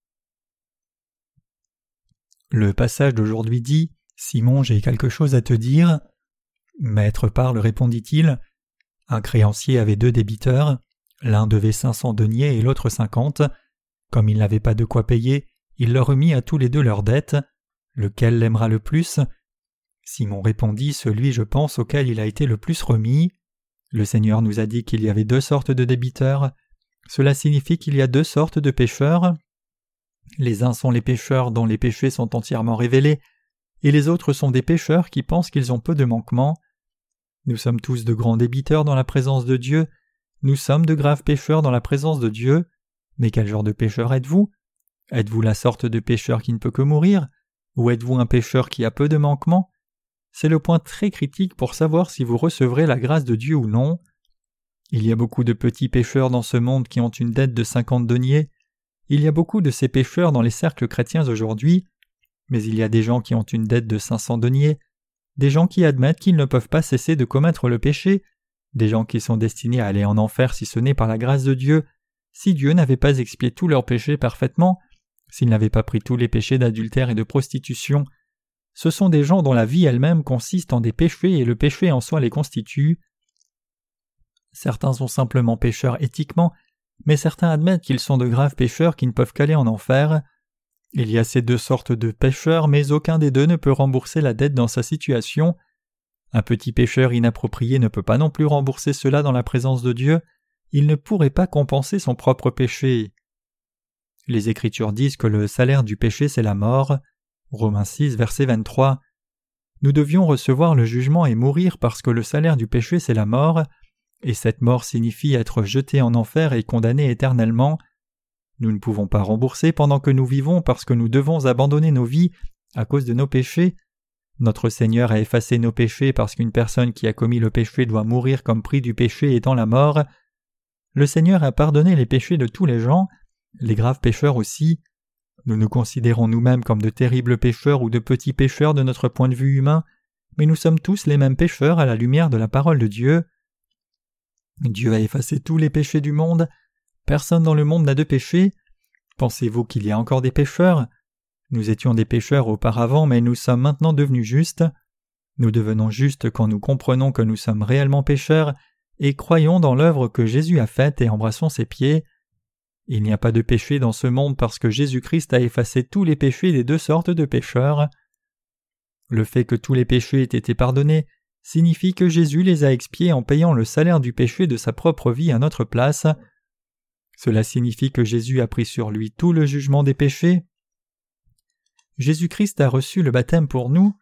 [SPEAKER 1] Le passage d'aujourd'hui dit « Simon, j'ai quelque chose à te dire. » « Maître, parle, répondit-il. Un créancier avait deux débiteurs. L'un devait cinq cents deniers et l'autre cinquante. Comme il n'avait pas de quoi payer, il leur remit à tous les deux leurs dettes. Lequel l'aimera le plus ? Simon répondit, celui, je pense, auquel il a été le plus remis. Le Seigneur nous a dit qu'il y avait deux sortes de débiteurs. Cela signifie qu'il y a deux sortes de pécheurs. Les uns sont les pécheurs dont les péchés sont entièrement révélés, et les autres sont des pécheurs qui pensent qu'ils ont peu de manquements. Nous sommes tous de grands débiteurs dans la présence de Dieu. Nous sommes de graves pécheurs dans la présence de Dieu. Mais quel genre de pécheur êtes-vous ? Êtes-vous la sorte de pécheur qui ne peut que mourir ? Ou êtes-vous un pécheur qui a peu de manquements ? C'est le point très critique pour savoir si vous recevrez la grâce de Dieu ou non. Il y a beaucoup de petits pécheurs dans ce monde qui ont une dette de cinquante deniers. Il y a beaucoup de ces pécheurs dans les cercles chrétiens aujourd'hui, mais il y a des gens qui ont une dette de cinq cents deniers, des gens qui admettent qu'ils ne peuvent pas cesser de commettre le péché, des gens qui sont destinés à aller en enfer si ce n'est par la grâce de Dieu, si Dieu n'avait pas expié tous leurs péchés parfaitement, s'il n'avait pas pris tous les péchés d'adultère et de prostitution. Ce sont des gens dont la vie elle-même consiste en des péchés et le péché en soi les constitue. Certains sont simplement pécheurs éthiquement, mais certains admettent qu'ils sont de graves pécheurs qui ne peuvent qu'aller en enfer. Il y a ces deux sortes de pécheurs, mais aucun des deux ne peut rembourser la dette dans sa situation. Un petit pécheur inapproprié ne peut pas non plus rembourser cela dans la présence de Dieu. Il ne pourrait pas compenser son propre péché. Les Écritures disent que le salaire du péché c'est la mort. Romains six, verset vingt-trois. Nous devions recevoir le jugement et mourir parce que le salaire du péché c'est la mort, et cette mort signifie être jeté en enfer et condamné éternellement. Nous ne pouvons pas rembourser pendant que nous vivons parce que nous devons abandonner nos vies à cause de nos péchés. Notre Seigneur a effacé nos péchés parce qu'une personne qui a commis le péché doit mourir comme prix du péché étant la mort. Le Seigneur a pardonné les péchés de tous les gens, les graves pécheurs aussi. Nous nous considérons nous-mêmes comme de terribles pécheurs ou de petits pécheurs de notre point de vue humain, mais nous sommes tous les mêmes pécheurs à la lumière de la parole de Dieu. Dieu a effacé tous les péchés du monde. Personne dans le monde n'a de péché. Pensez-vous qu'il y a encore des pécheurs ? Nous étions des pécheurs auparavant, mais nous sommes maintenant devenus justes. Nous devenons justes quand nous comprenons que nous sommes réellement pécheurs et croyons dans l'œuvre que Jésus a faite et embrassons ses pieds. Il n'y a pas de péché dans ce monde parce que Jésus-Christ a effacé tous les péchés des deux sortes de pécheurs. Le fait que tous les péchés aient été pardonnés signifie que Jésus les a expiés en payant le salaire du péché de sa propre vie à notre place. Cela signifie que Jésus a pris sur lui tout le jugement des péchés. Jésus-Christ a reçu le baptême pour nous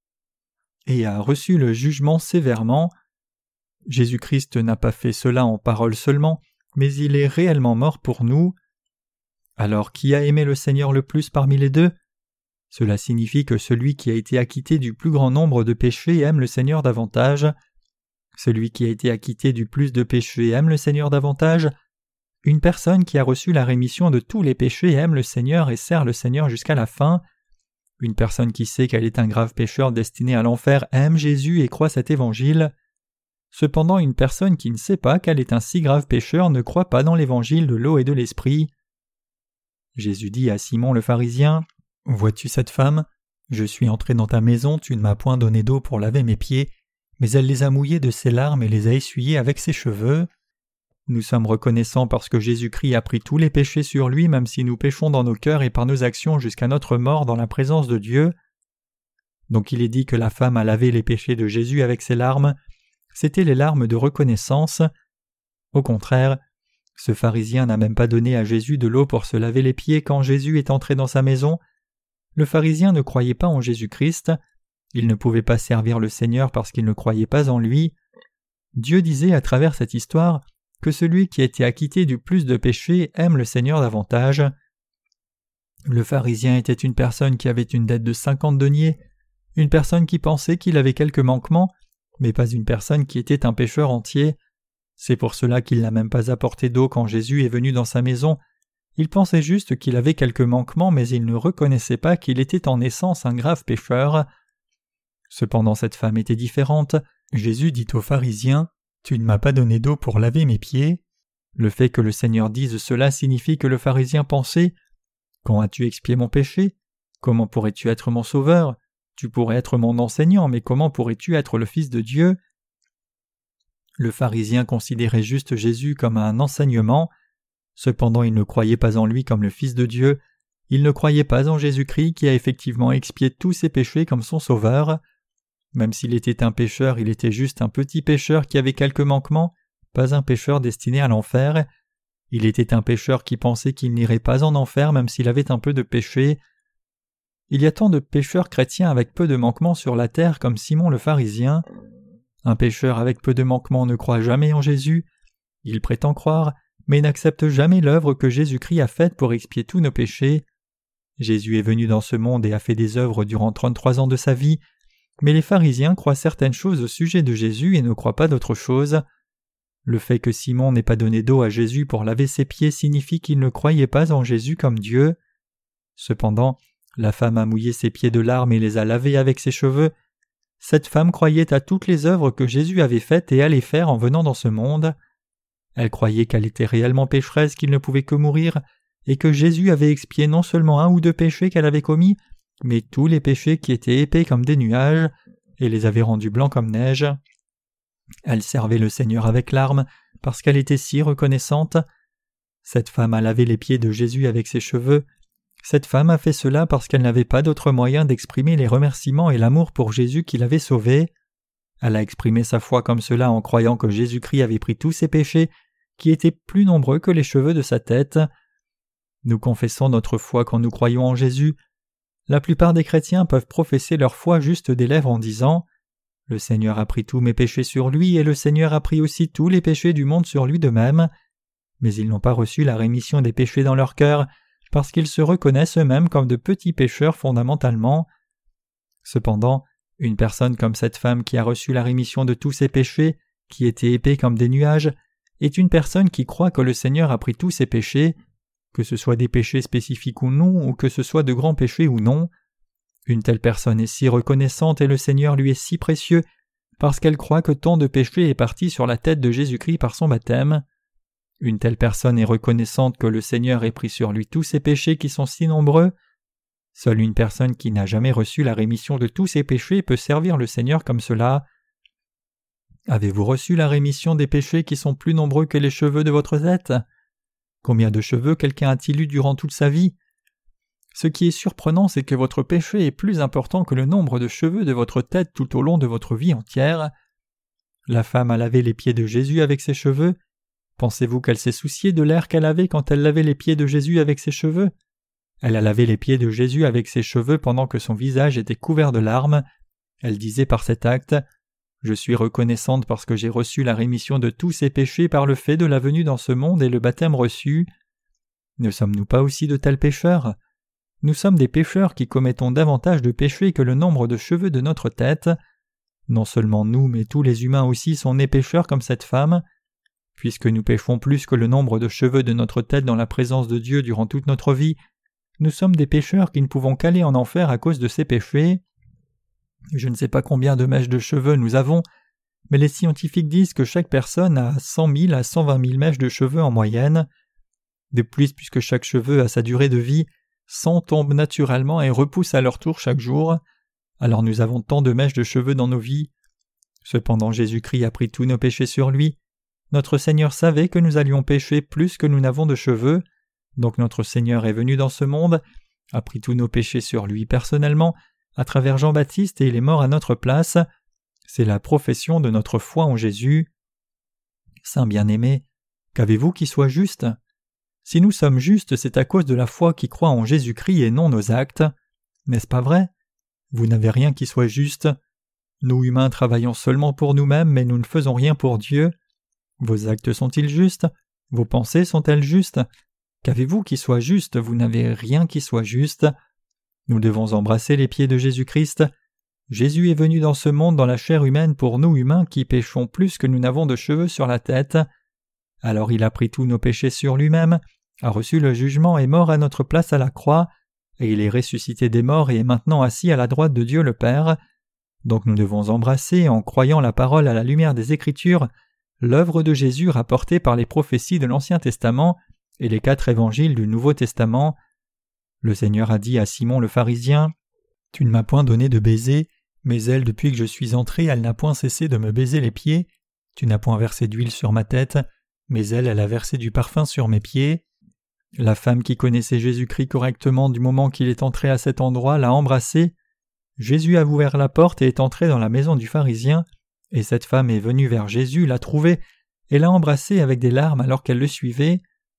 [SPEAKER 1] et a reçu le jugement sévèrement. Jésus-Christ n'a pas fait cela en parole seulement, mais il est réellement mort pour nous. Alors qui a aimé le Seigneur le plus parmi les deux ? Cela signifie que celui qui a été acquitté du plus grand nombre de péchés aime le Seigneur davantage. Celui qui a été acquitté du plus de péchés aime le Seigneur davantage. Une personne qui a reçu la rémission de tous les péchés aime le Seigneur et sert le Seigneur jusqu'à la fin. Une personne qui sait qu'elle est un grave pécheur destiné à l'enfer aime Jésus et croit cet évangile. Cependant, une personne qui ne sait pas qu'elle est un si grave pécheur ne croit pas dans l'évangile de l'eau et de l'esprit. Jésus dit à Simon le pharisien, « Vois-tu cette femme ? Je suis entré dans ta maison, tu ne m'as point donné d'eau pour laver mes pieds, mais elle les a mouillés de ses larmes et les a essuyés avec ses cheveux. » Nous sommes reconnaissants parce que Jésus-Christ a pris tous les péchés sur lui, même si nous péchons dans nos cœurs et par nos actions jusqu'à notre mort dans la présence de Dieu. Donc il est dit que la femme a lavé les péchés de Jésus avec ses larmes. C'étaient les larmes de reconnaissance. Au contraire, ce pharisien n'a même pas donné à Jésus de l'eau pour se laver les pieds quand Jésus est entré dans sa maison. Le pharisien ne croyait pas en Jésus-Christ. Il ne pouvait pas servir le Seigneur parce qu'il ne croyait pas en lui. Dieu disait à travers cette histoire que celui qui a été acquitté du plus de péchés aime le Seigneur davantage. Le pharisien était une personne qui avait une dette de cinquante deniers, une personne qui pensait qu'il avait quelques manquements, mais pas une personne qui était un pécheur entier. C'est pour cela qu'il n'a même pas apporté d'eau quand Jésus est venu dans sa maison. Il pensait juste qu'il avait quelques manquements, mais il ne reconnaissait pas qu'il était en essence un grave pécheur. Cependant cette femme était différente. Jésus dit au pharisien « Tu ne m'as pas donné d'eau pour laver mes pieds ». Le fait que le Seigneur dise cela signifie que le pharisien pensait « Quand as-tu expié mon péché? Comment pourrais-tu être mon sauveur? Tu pourrais être mon enseignant, mais comment pourrais-tu être le Fils de Dieu ?» Le pharisien considérait juste Jésus comme un enseignement. Cependant il ne croyait pas en lui comme le Fils de Dieu. Il ne croyait pas en Jésus-Christ qui a effectivement expié tous ses péchés comme son sauveur. Même s'il était un pécheur, il était juste un petit pécheur qui avait quelques manquements, pas un pécheur destiné à l'enfer. Il était un pécheur qui pensait qu'il n'irait pas en enfer même s'il avait un peu de péché. Il y a tant de pécheurs chrétiens avec peu de manquements sur la terre comme Simon le pharisien. Un pécheur avec peu de manquements ne croit jamais en Jésus. Il prétend croire, mais n'accepte jamais l'œuvre que Jésus-Christ a faite pour expier tous nos péchés. Jésus est venu dans ce monde et a fait des œuvres durant trente-trois ans de sa vie, mais les pharisiens croient certaines choses au sujet de Jésus et ne croient pas d'autre chose. Le fait que Simon n'ait pas donné d'eau à Jésus pour laver ses pieds signifie qu'il ne croyait pas en Jésus comme Dieu. Cependant, la femme a mouillé ses pieds de larmes et les a lavés avec ses cheveux. Cette femme croyait à toutes les œuvres que Jésus avait faites et allait faire en venant dans ce monde. Elle croyait qu'elle était réellement pécheresse, qu'il ne pouvait que mourir, et que Jésus avait expié non seulement un ou deux péchés qu'elle avait commis, mais tous les péchés qui étaient épais comme des nuages, et les avait rendus blancs comme neige. Elle servait le Seigneur avec larmes, parce qu'elle était si reconnaissante. Cette femme a lavé les pieds de Jésus avec ses cheveux. Cette femme a fait cela parce qu'elle n'avait pas d'autre moyen d'exprimer les remerciements et l'amour pour Jésus qui l'avait sauvée. Elle a exprimé sa foi comme cela en croyant que Jésus-Christ avait pris tous ses péchés, qui étaient plus nombreux que les cheveux de sa tête. Nous confessons notre foi quand nous croyons en Jésus. La plupart des chrétiens peuvent professer leur foi juste des lèvres en disant « Le Seigneur a pris tous mes péchés sur lui et le Seigneur a pris aussi tous les péchés du monde sur lui de même. » Mais ils n'ont pas reçu la rémission des péchés dans leur cœur parce qu'ils se reconnaissent eux-mêmes comme de petits pécheurs fondamentalement. Cependant, une personne comme cette femme qui a reçu la rémission de tous ses péchés, qui étaient épais comme des nuages, est une personne qui croit que le Seigneur a pris tous ses péchés, que ce soit des péchés spécifiques ou non, ou que ce soit de grands péchés ou non. Une telle personne est si reconnaissante et le Seigneur lui est si précieux parce qu'elle croit que tant de péchés est parti sur la tête de Jésus-Christ par son baptême. Une telle personne est reconnaissante que le Seigneur ait pris sur lui tous ses péchés qui sont si nombreux. Seule une personne qui n'a jamais reçu la rémission de tous ses péchés peut servir le Seigneur comme cela. Avez-vous reçu la rémission des péchés qui sont plus nombreux que les cheveux de votre tête? Combien de cheveux quelqu'un a-t-il eu durant toute sa vie? Ce qui est surprenant, c'est que votre péché est plus important que le nombre de cheveux de votre tête tout au long de votre vie entière. La femme a lavé les pieds de Jésus avec ses cheveux. Pensez-vous qu'elle s'est souciée de l'air qu'elle avait quand elle lavait les pieds de Jésus avec ses cheveux? Elle a lavé les pieds de Jésus avec ses cheveux pendant que son visage était couvert de larmes. Elle disait par cet acte « Je suis reconnaissante parce que j'ai reçu la rémission de tous ses péchés par le fait de la venue dans ce monde et le baptême reçu. » Ne sommes-nous pas aussi de tels pécheurs? Nous sommes des pécheurs qui commettons davantage de péchés que le nombre de cheveux de notre tête. Non seulement nous, mais tous les humains aussi sont nés pécheurs comme cette femme. Puisque nous péchons plus que le nombre de cheveux de notre tête dans la présence de Dieu durant toute notre vie, nous sommes des pécheurs qui ne pouvons qu'aller en enfer à cause de ces péchés. Je ne sais pas combien de mèches de cheveux nous avons, mais les scientifiques disent que chaque personne a cent mille à cent vingt mille mèches de cheveux en moyenne. De plus, puisque chaque cheveu a sa durée de vie, cent tombent naturellement et repoussent à leur tour chaque jour. Alors nous avons tant de mèches de cheveux dans nos vies. Cependant Jésus-Christ a pris tous nos péchés sur lui. Notre Seigneur savait que nous allions pécher plus que nous n'avons de cheveux. Donc notre Seigneur est venu dans ce monde, a pris tous nos péchés sur lui personnellement, à travers Jean-Baptiste et il est mort à notre place. C'est la profession de notre foi en Jésus. Saint bien-aimé, Qu'avez-vous qui soit juste? Si nous sommes justes, c'est à cause de la foi qui croit en Jésus-Christ et non nos actes. N'est-ce pas vrai? Vous n'avez rien qui soit juste. Nous humains travaillons seulement pour nous-mêmes, mais nous ne faisons rien pour Dieu. Vos actes sont-ils justes? Vos pensées sont-elles justes? Qu'avez-vous qui soit juste? Vous n'avez rien qui soit juste. Nous devons embrasser les pieds de Jésus-Christ. Jésus est venu dans ce monde dans la chair humaine pour nous humains qui péchons plus que nous n'avons de cheveux sur la tête. Alors il a pris tous nos péchés sur lui-même, a reçu le jugement et mort à notre place à la croix, et il est ressuscité des morts et est maintenant assis à la droite de Dieu le Père. Donc nous devons embrasser, en croyant la parole à la lumière des Écritures, l'œuvre de Jésus rapportée par les prophéties de l'Ancien Testament et les quatre évangiles du Nouveau Testament. Le Seigneur a dit à Simon le pharisien, « Tu ne m'as point donné de baiser, mais elle, depuis que je suis entré, elle n'a point cessé de me baiser les pieds. Tu n'as point versé d'huile sur ma tête, mais elle, elle a versé du parfum sur mes pieds. » La femme qui connaissait Jésus-Christ correctement du moment qu'il est entré à cet endroit l'a embrassé. Jésus a ouvert la porte et est entré dans la maison du pharisien, et cette femme est venue vers Jésus, l'a trouvé, et l'a embrassé avec des larmes alors qu'elle le suivait.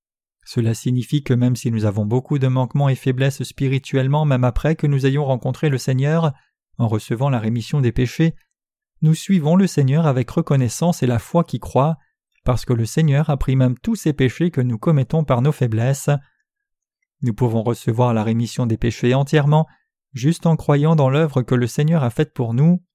[SPEAKER 1] Cela signifie que même si nous avons beaucoup de manquements et faiblesses spirituellement, même après que nous ayons rencontré le Seigneur, en recevant la rémission des péchés, nous suivons le Seigneur avec reconnaissance et la foi qui croit, parce que le Seigneur a pris même tous ces péchés que nous commettons par nos faiblesses. Nous pouvons recevoir la rémission des péchés entièrement, juste en croyant dans l'œuvre que le Seigneur a faite pour nous.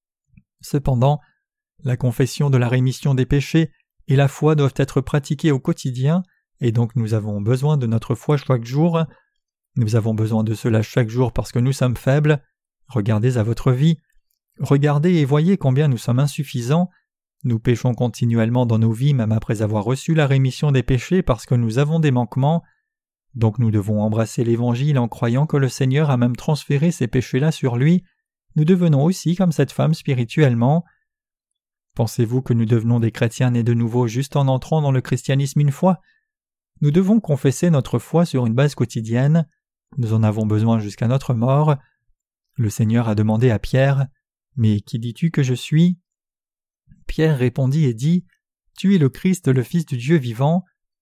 [SPEAKER 1] Cependant, la confession de la rémission des péchés et la foi doivent être pratiquées au quotidien, et donc nous avons besoin de notre foi chaque jour. Nous avons besoin de cela chaque jour parce que nous sommes faibles. Regardez à votre vie. Regardez et voyez combien nous sommes insuffisants. Nous péchons continuellement dans nos vies même après avoir reçu la rémission des péchés parce que nous avons des manquements. Donc nous devons embrasser l'Évangile en croyant que le Seigneur a même transféré ces péchés-là sur lui. Nous devenons aussi comme cette femme spirituellement. Pensez-vous que nous devenons des chrétiens nés de nouveau juste en entrant dans le christianisme une fois? Nous devons confesser notre foi sur une base quotidienne. Nous en avons besoin jusqu'à notre mort. Le Seigneur a demandé à Pierre, « Mais qui dis-tu que je suis ?» Pierre répondit et dit, « Tu es le Christ, le Fils du Dieu vivant. »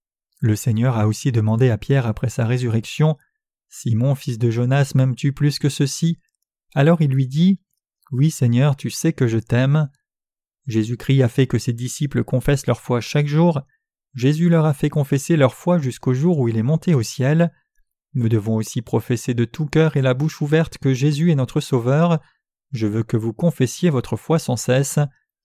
[SPEAKER 1] Le Seigneur a aussi demandé à Pierre après sa résurrection, « Simon, fils de Jonas, m'aimes-tu plus que ceci ?» Alors il lui dit, « Oui, Seigneur, tu sais que je t'aime. » Jésus-Christ a fait que ses disciples confessent leur foi chaque jour. Jésus leur a fait confesser leur foi jusqu'au jour où il est monté au ciel. Nous devons aussi professer de tout cœur et la bouche ouverte que Jésus est notre Sauveur. Je veux que vous confessiez votre foi sans cesse.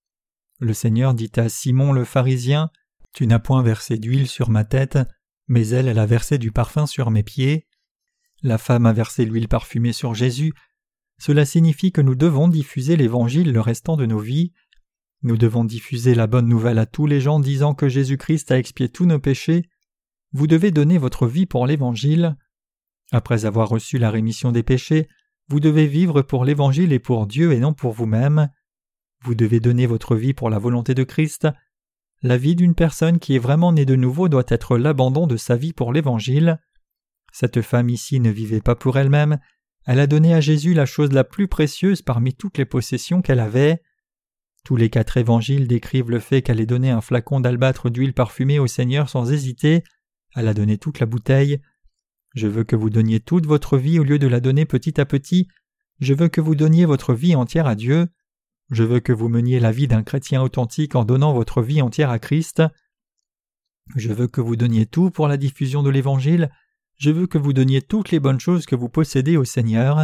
[SPEAKER 1] Le Seigneur dit à Simon le pharisien, « Tu n'as point versé d'huile sur ma tête, mais elle, elle a versé du parfum sur mes pieds. » La femme a versé l'huile parfumée sur Jésus. Cela signifie que nous devons diffuser l'Évangile le restant de nos vies. Nous devons diffuser la bonne nouvelle à tous les gens disant que Jésus-Christ a expié tous nos péchés. Vous devez donner votre vie pour l'Évangile. Après avoir reçu la rémission des péchés, vous devez vivre pour l'Évangile et pour Dieu et non pour vous-même. Vous devez donner votre vie pour la volonté de Christ. La vie d'une personne qui est vraiment née de nouveau doit être l'abandon de sa vie pour l'Évangile. Cette femme ici ne vivait pas pour elle-même, elle a donné à Jésus la chose la plus précieuse parmi toutes les possessions qu'elle avait. Tous les quatre évangiles décrivent le fait qu'elle ait donné un flacon d'albâtre d'huile parfumée au Seigneur sans hésiter. Elle a donné toute la bouteille. Je veux que vous donniez toute votre vie au lieu de la donner petit à petit. Je veux que vous donniez votre vie entière à Dieu. Je veux que vous meniez la vie d'un chrétien authentique en donnant votre vie entière à Christ. Je veux que vous donniez tout pour la diffusion de l'Évangile. Je veux que vous donniez toutes les bonnes choses que vous possédez au Seigneur.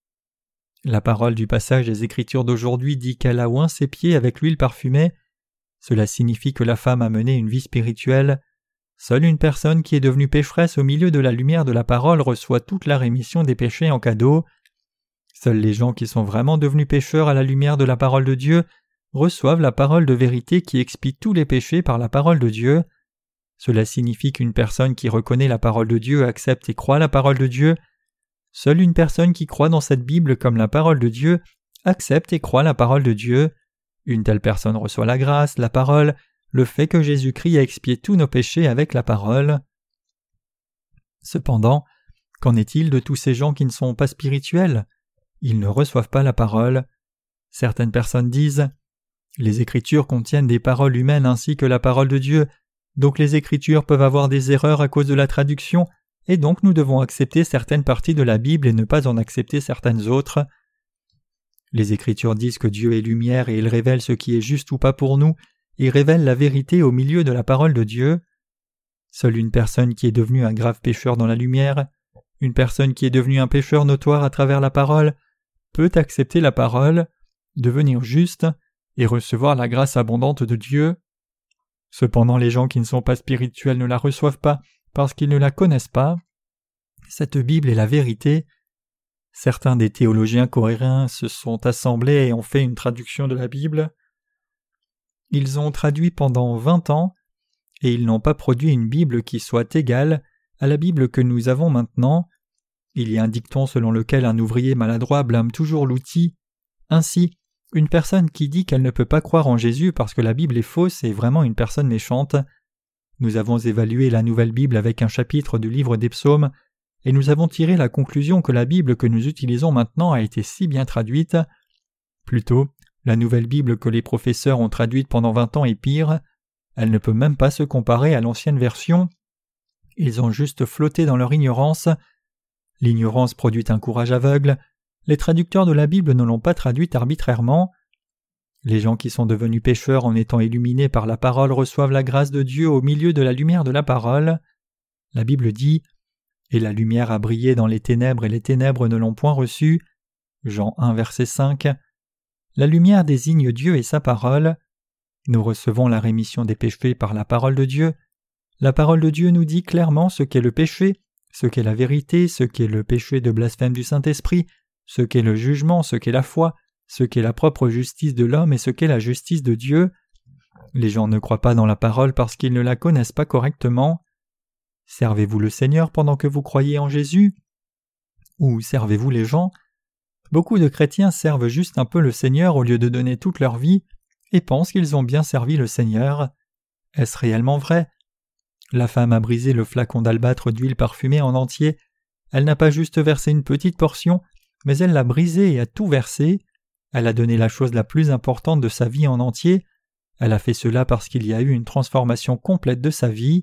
[SPEAKER 1] La parole du passage des Écritures d'aujourd'hui dit qu'elle a oint ses pieds avec l'huile parfumée. Cela signifie que la femme a mené une vie spirituelle. Seule une personne qui est devenue pécheresse au milieu de la lumière de la parole reçoit toute la rémission des péchés en cadeau. Seuls les gens qui sont vraiment devenus pécheurs à la lumière de la parole de Dieu reçoivent la parole de vérité qui expie tous les péchés par la parole de Dieu. Cela signifie qu'une personne qui reconnaît la parole de Dieu accepte et croit la parole de Dieu. Seule une personne qui croit dans cette Bible comme la parole de Dieu accepte et croit la parole de Dieu. Une telle personne reçoit la grâce, la parole, le fait que Jésus-Christ a expié tous nos péchés avec la parole. Cependant, qu'en est-il de tous ces gens qui ne sont pas spirituels? Ils ne reçoivent pas la parole. Certaines personnes disent « Les Écritures contiennent des paroles humaines ainsi que la parole de Dieu. Donc les Écritures peuvent avoir des erreurs à cause de la traduction, et donc nous devons accepter certaines parties de la Bible et ne pas en accepter certaines autres. Les Écritures disent que Dieu est lumière et il révèle ce qui est juste ou pas pour nous, et révèle la vérité au milieu de la parole de Dieu. Seule une personne qui est devenue un grave pécheur dans la lumière, une personne qui est devenue un pécheur notoire à travers la parole, peut accepter la parole, devenir juste et recevoir la grâce abondante de Dieu. Cependant, les gens qui ne sont pas spirituels ne la reçoivent pas parce qu'ils ne la connaissent pas. Cette Bible est la vérité. Certains des théologiens coréens se sont assemblés et ont fait une traduction de la Bible. Ils ont traduit pendant vingt ans et ils n'ont pas produit une Bible qui soit égale à la Bible que nous avons maintenant. Il y a un dicton selon lequel un ouvrier maladroit blâme toujours l'outil. Ainsi, une personne qui dit qu'elle ne peut pas croire en Jésus parce que la Bible est fausse est vraiment une personne méchante. Nous avons évalué la Nouvelle Bible avec un chapitre du livre des Psaumes, et nous avons tiré la conclusion que la Bible que nous utilisons maintenant a été si bien traduite. Plutôt, la Nouvelle Bible que les professeurs ont traduite pendant vingt ans est pire. Elle ne peut même pas se comparer à l'ancienne version. Ils ont juste flotté dans leur ignorance. L'ignorance produit un courage aveugle. Les traducteurs de la Bible ne l'ont pas traduite arbitrairement. Les gens qui sont devenus pécheurs en étant illuminés par la parole reçoivent la grâce de Dieu au milieu de la lumière de la parole. La Bible dit « Et la lumière a brillé dans les ténèbres et les ténèbres ne l'ont point reçue » Jean un verset cinq. La lumière désigne Dieu et sa parole. Nous recevons la rémission des péchés par la parole de Dieu. La parole de Dieu nous dit clairement ce qu'est le péché, ce qu'est la vérité, ce qu'est le péché de blasphème du Saint-Esprit, ce qu'est le jugement, ce qu'est la foi, ce qu'est la propre justice de l'homme et ce qu'est la justice de Dieu. Les gens ne croient pas dans la parole parce qu'ils ne la connaissent pas correctement. Servez-vous le Seigneur pendant que vous croyez en Jésus? Ou servez-vous les gens? Beaucoup de chrétiens servent juste un peu le Seigneur au lieu de donner toute leur vie et pensent qu'ils ont bien servi le Seigneur. Est-ce réellement vrai? La femme a brisé le flacon d'albâtre d'huile parfumée en entier. Elle n'a pas juste versé une petite portion, mais elle l'a brisé et a tout versé. Elle a donné la chose la plus importante de sa vie en entier. Elle a fait cela parce qu'il y a eu une transformation complète de sa vie.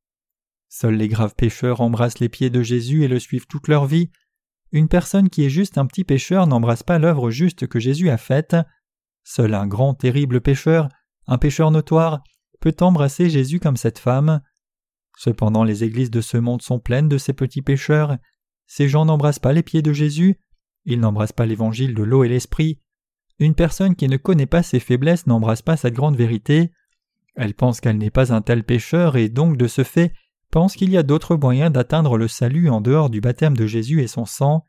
[SPEAKER 1] Seuls les graves pécheurs embrassent les pieds de Jésus et le suivent toute leur vie. Une personne qui est juste un petit pécheur n'embrasse pas l'œuvre juste que Jésus a faite. Seul un grand, terrible pécheur, un pécheur notoire, peut embrasser Jésus comme cette femme. Cependant, les églises de ce monde sont pleines de ces petits pécheurs. Ces gens n'embrassent pas les pieds de Jésus. Ils n'embrassent pas l'évangile de l'eau et l'esprit. Une personne qui ne connaît pas ses faiblesses n'embrasse pas cette grande vérité. Elle pense qu'elle n'est pas un tel pécheur et donc de ce fait pense qu'il y a d'autres moyens d'atteindre le salut en dehors du baptême de Jésus et son sang.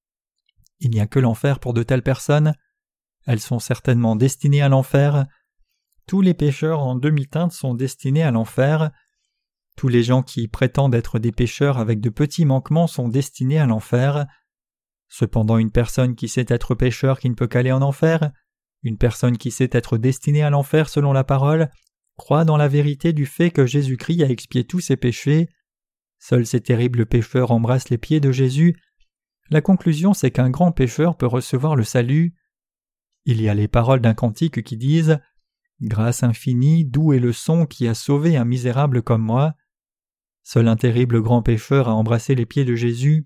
[SPEAKER 1] Il n'y a que l'enfer pour de telles personnes. Elles sont certainement destinées à l'enfer. Tous les pécheurs en demi-teinte sont destinés à l'enfer. Tous les gens qui prétendent être des pécheurs avec de petits manquements sont destinés à l'enfer. Cependant, une personne qui sait être pécheur qui ne peut qu'aller en enfer, une personne qui sait être destinée à l'enfer selon la parole, croit dans la vérité du fait que Jésus-Christ a expié tous ses péchés. Seuls ces terribles pécheurs embrassent les pieds de Jésus. La conclusion, c'est qu'un grand pécheur peut recevoir le salut. Il y a les paroles d'un cantique qui disent « Grâce infinie, doux est le son qui a sauvé un misérable comme moi ». Seul un terrible grand pécheur a embrassé les pieds de Jésus.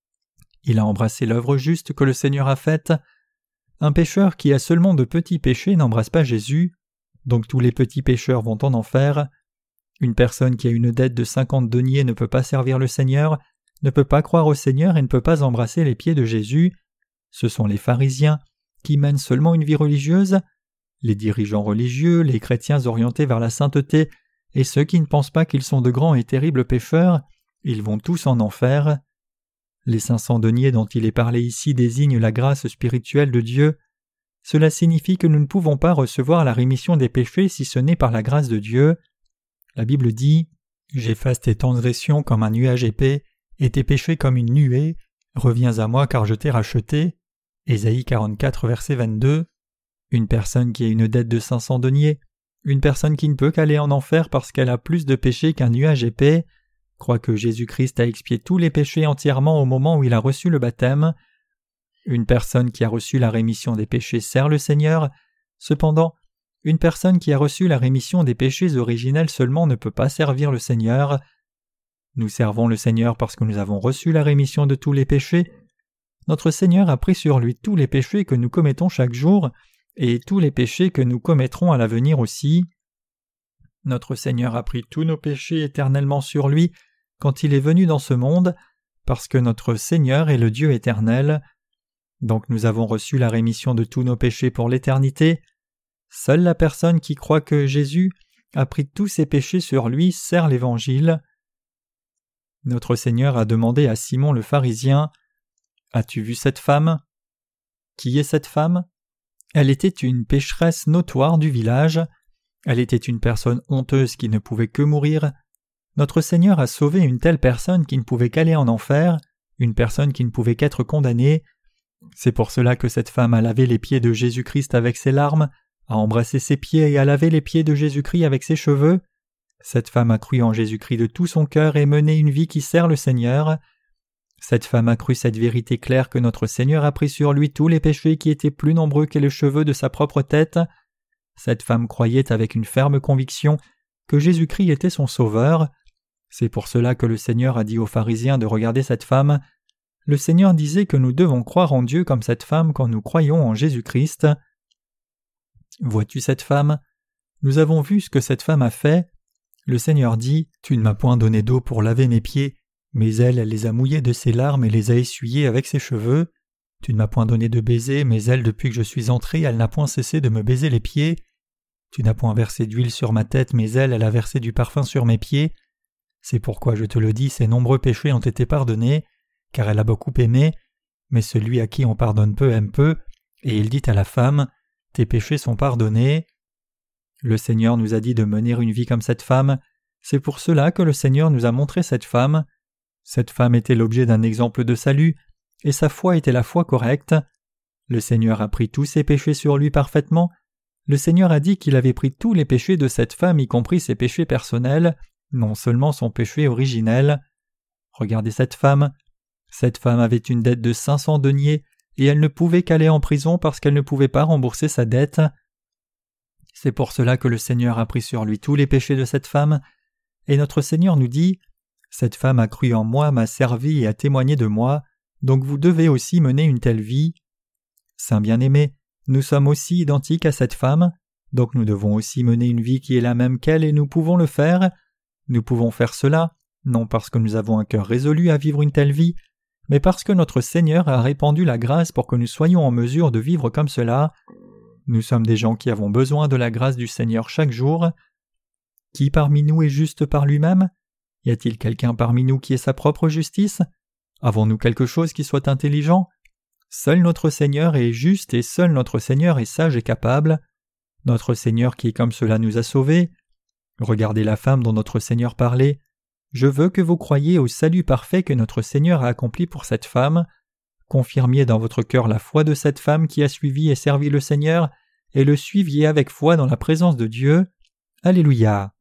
[SPEAKER 1] Il a embrassé l'œuvre juste que le Seigneur a faite. Un pécheur qui a seulement de petits péchés n'embrasse pas Jésus, donc tous les petits pécheurs vont en enfer. Une personne qui a une dette de cinquante deniers ne peut pas servir le Seigneur, ne peut pas croire au Seigneur et ne peut pas embrasser les pieds de Jésus. Ce sont les pharisiens qui mènent seulement une vie religieuse, les dirigeants religieux, les chrétiens orientés vers la sainteté et ceux qui ne pensent pas qu'ils sont de grands et terribles pécheurs, ils vont tous en enfer. Les cinq cents deniers dont il est parlé ici désignent la grâce spirituelle de Dieu. Cela signifie que nous ne pouvons pas recevoir la rémission des péchés si ce n'est par la grâce de Dieu. La Bible dit « J'efface tes transgressions comme un nuage épais, et tes péchés comme une nuée. Reviens à moi car je t'ai racheté. » Ésaïe quarante-quatre, verset vingt-deux. Une personne qui a une dette de cinq cents deniers, une personne qui ne peut qu'aller en enfer parce qu'elle a plus de péchés qu'un nuage épais, croit que Jésus-Christ a expié tous les péchés entièrement au moment où il a reçu le baptême. Une personne qui a reçu la rémission des péchés sert le Seigneur. Cependant, Une personne qui a reçu la rémission des péchés originels seulement ne peut pas servir le Seigneur. Nous servons le Seigneur parce que nous avons reçu la rémission de tous les péchés. Notre Seigneur a pris sur lui tous les péchés que nous commettons chaque jour et tous les péchés que nous commettrons à l'avenir aussi. Notre Seigneur a pris tous nos péchés éternellement sur lui quand il est venu dans ce monde, parce que notre Seigneur est le Dieu éternel. Donc nous avons reçu la rémission de tous nos péchés pour l'éternité. Seule la personne qui croit que Jésus a pris tous ses péchés sur lui sert l'Évangile. Notre Seigneur a demandé à Simon le pharisien « As-tu vu cette femme ?» Qui est cette femme ? Elle était une pécheresse notoire du village. Elle était une personne honteuse qui ne pouvait que mourir. Notre Seigneur a sauvé une telle personne qui ne pouvait qu'aller en enfer, une personne qui ne pouvait qu'être condamnée. C'est pour cela que cette femme a lavé les pieds de Jésus-Christ avec ses larmes, a embrassé ses pieds et a lavé les pieds de Jésus-Christ avec ses cheveux. Cette femme a cru en Jésus-Christ de tout son cœur et mené une vie qui sert le Seigneur. Cette femme a cru cette vérité claire que notre Seigneur a pris sur lui tous les péchés qui étaient plus nombreux que les cheveux de sa propre tête. Cette femme croyait avec une ferme conviction que Jésus-Christ était son sauveur. C'est pour cela que le Seigneur a dit aux pharisiens de regarder cette femme. Le Seigneur disait que nous devons croire en Dieu comme cette femme quand nous croyons en Jésus-Christ. Vois-tu cette femme ? Nous avons vu ce que cette femme a fait. Le Seigneur dit « Tu ne m'as point donné d'eau pour laver mes pieds, mais elle, elle les a mouillés de ses larmes et les a essuyés avec ses cheveux. Tu ne m'as point donné de baiser, mais elle, depuis que je suis entré, elle n'a point cessé de me baiser les pieds. Tu n'as point versé d'huile sur ma tête, mais elle, elle a versé du parfum sur mes pieds. C'est pourquoi je te le dis, ses nombreux péchés ont été pardonnés, car elle a beaucoup aimé, mais celui à qui on pardonne peu aime peu. Et il dit à la femme, « Tes péchés sont pardonnés. » Le Seigneur nous a dit de mener une vie comme cette femme. C'est pour cela que le Seigneur nous a montré cette femme. Cette femme était l'objet d'un exemple de salut, et sa foi était la foi correcte. Le Seigneur a pris tous ses péchés sur lui parfaitement. Le Seigneur a dit qu'il avait pris tous les péchés de cette femme, y compris ses péchés personnels, non seulement son péché originel. Regardez cette femme. Cette femme avait une dette de cinq cents deniers, et elle ne pouvait qu'aller en prison parce qu'elle ne pouvait pas rembourser sa dette. C'est pour cela que le Seigneur a pris sur lui tous les péchés de cette femme, et notre Seigneur nous dit « Cette femme a cru en moi, m'a servi et a témoigné de moi, donc vous devez aussi mener une telle vie. » Saint bien-aimé, nous sommes aussi identiques à cette femme, donc nous devons aussi mener une vie qui est la même qu'elle et nous pouvons le faire. Nous pouvons faire cela, non parce que nous avons un cœur résolu à vivre une telle vie, mais parce que notre Seigneur a répandu la grâce pour que nous soyons en mesure de vivre comme cela. Nous sommes des gens qui avons besoin de la grâce du Seigneur chaque jour. Qui parmi nous est juste par lui-même ? Y a-t-il quelqu'un parmi nous qui ait sa propre justice ? Avons-nous quelque chose qui soit intelligent ? Seul notre Seigneur est juste et seul notre Seigneur est sage et capable. Notre Seigneur qui est comme cela nous a sauvés. Regardez la femme dont notre Seigneur parlait. Je veux que vous croyiez au salut parfait que notre Seigneur a accompli pour cette femme. Confirmiez dans votre cœur la foi de cette femme qui a suivi et servi le Seigneur, et le suiviez avec foi dans la présence de Dieu. Alléluia.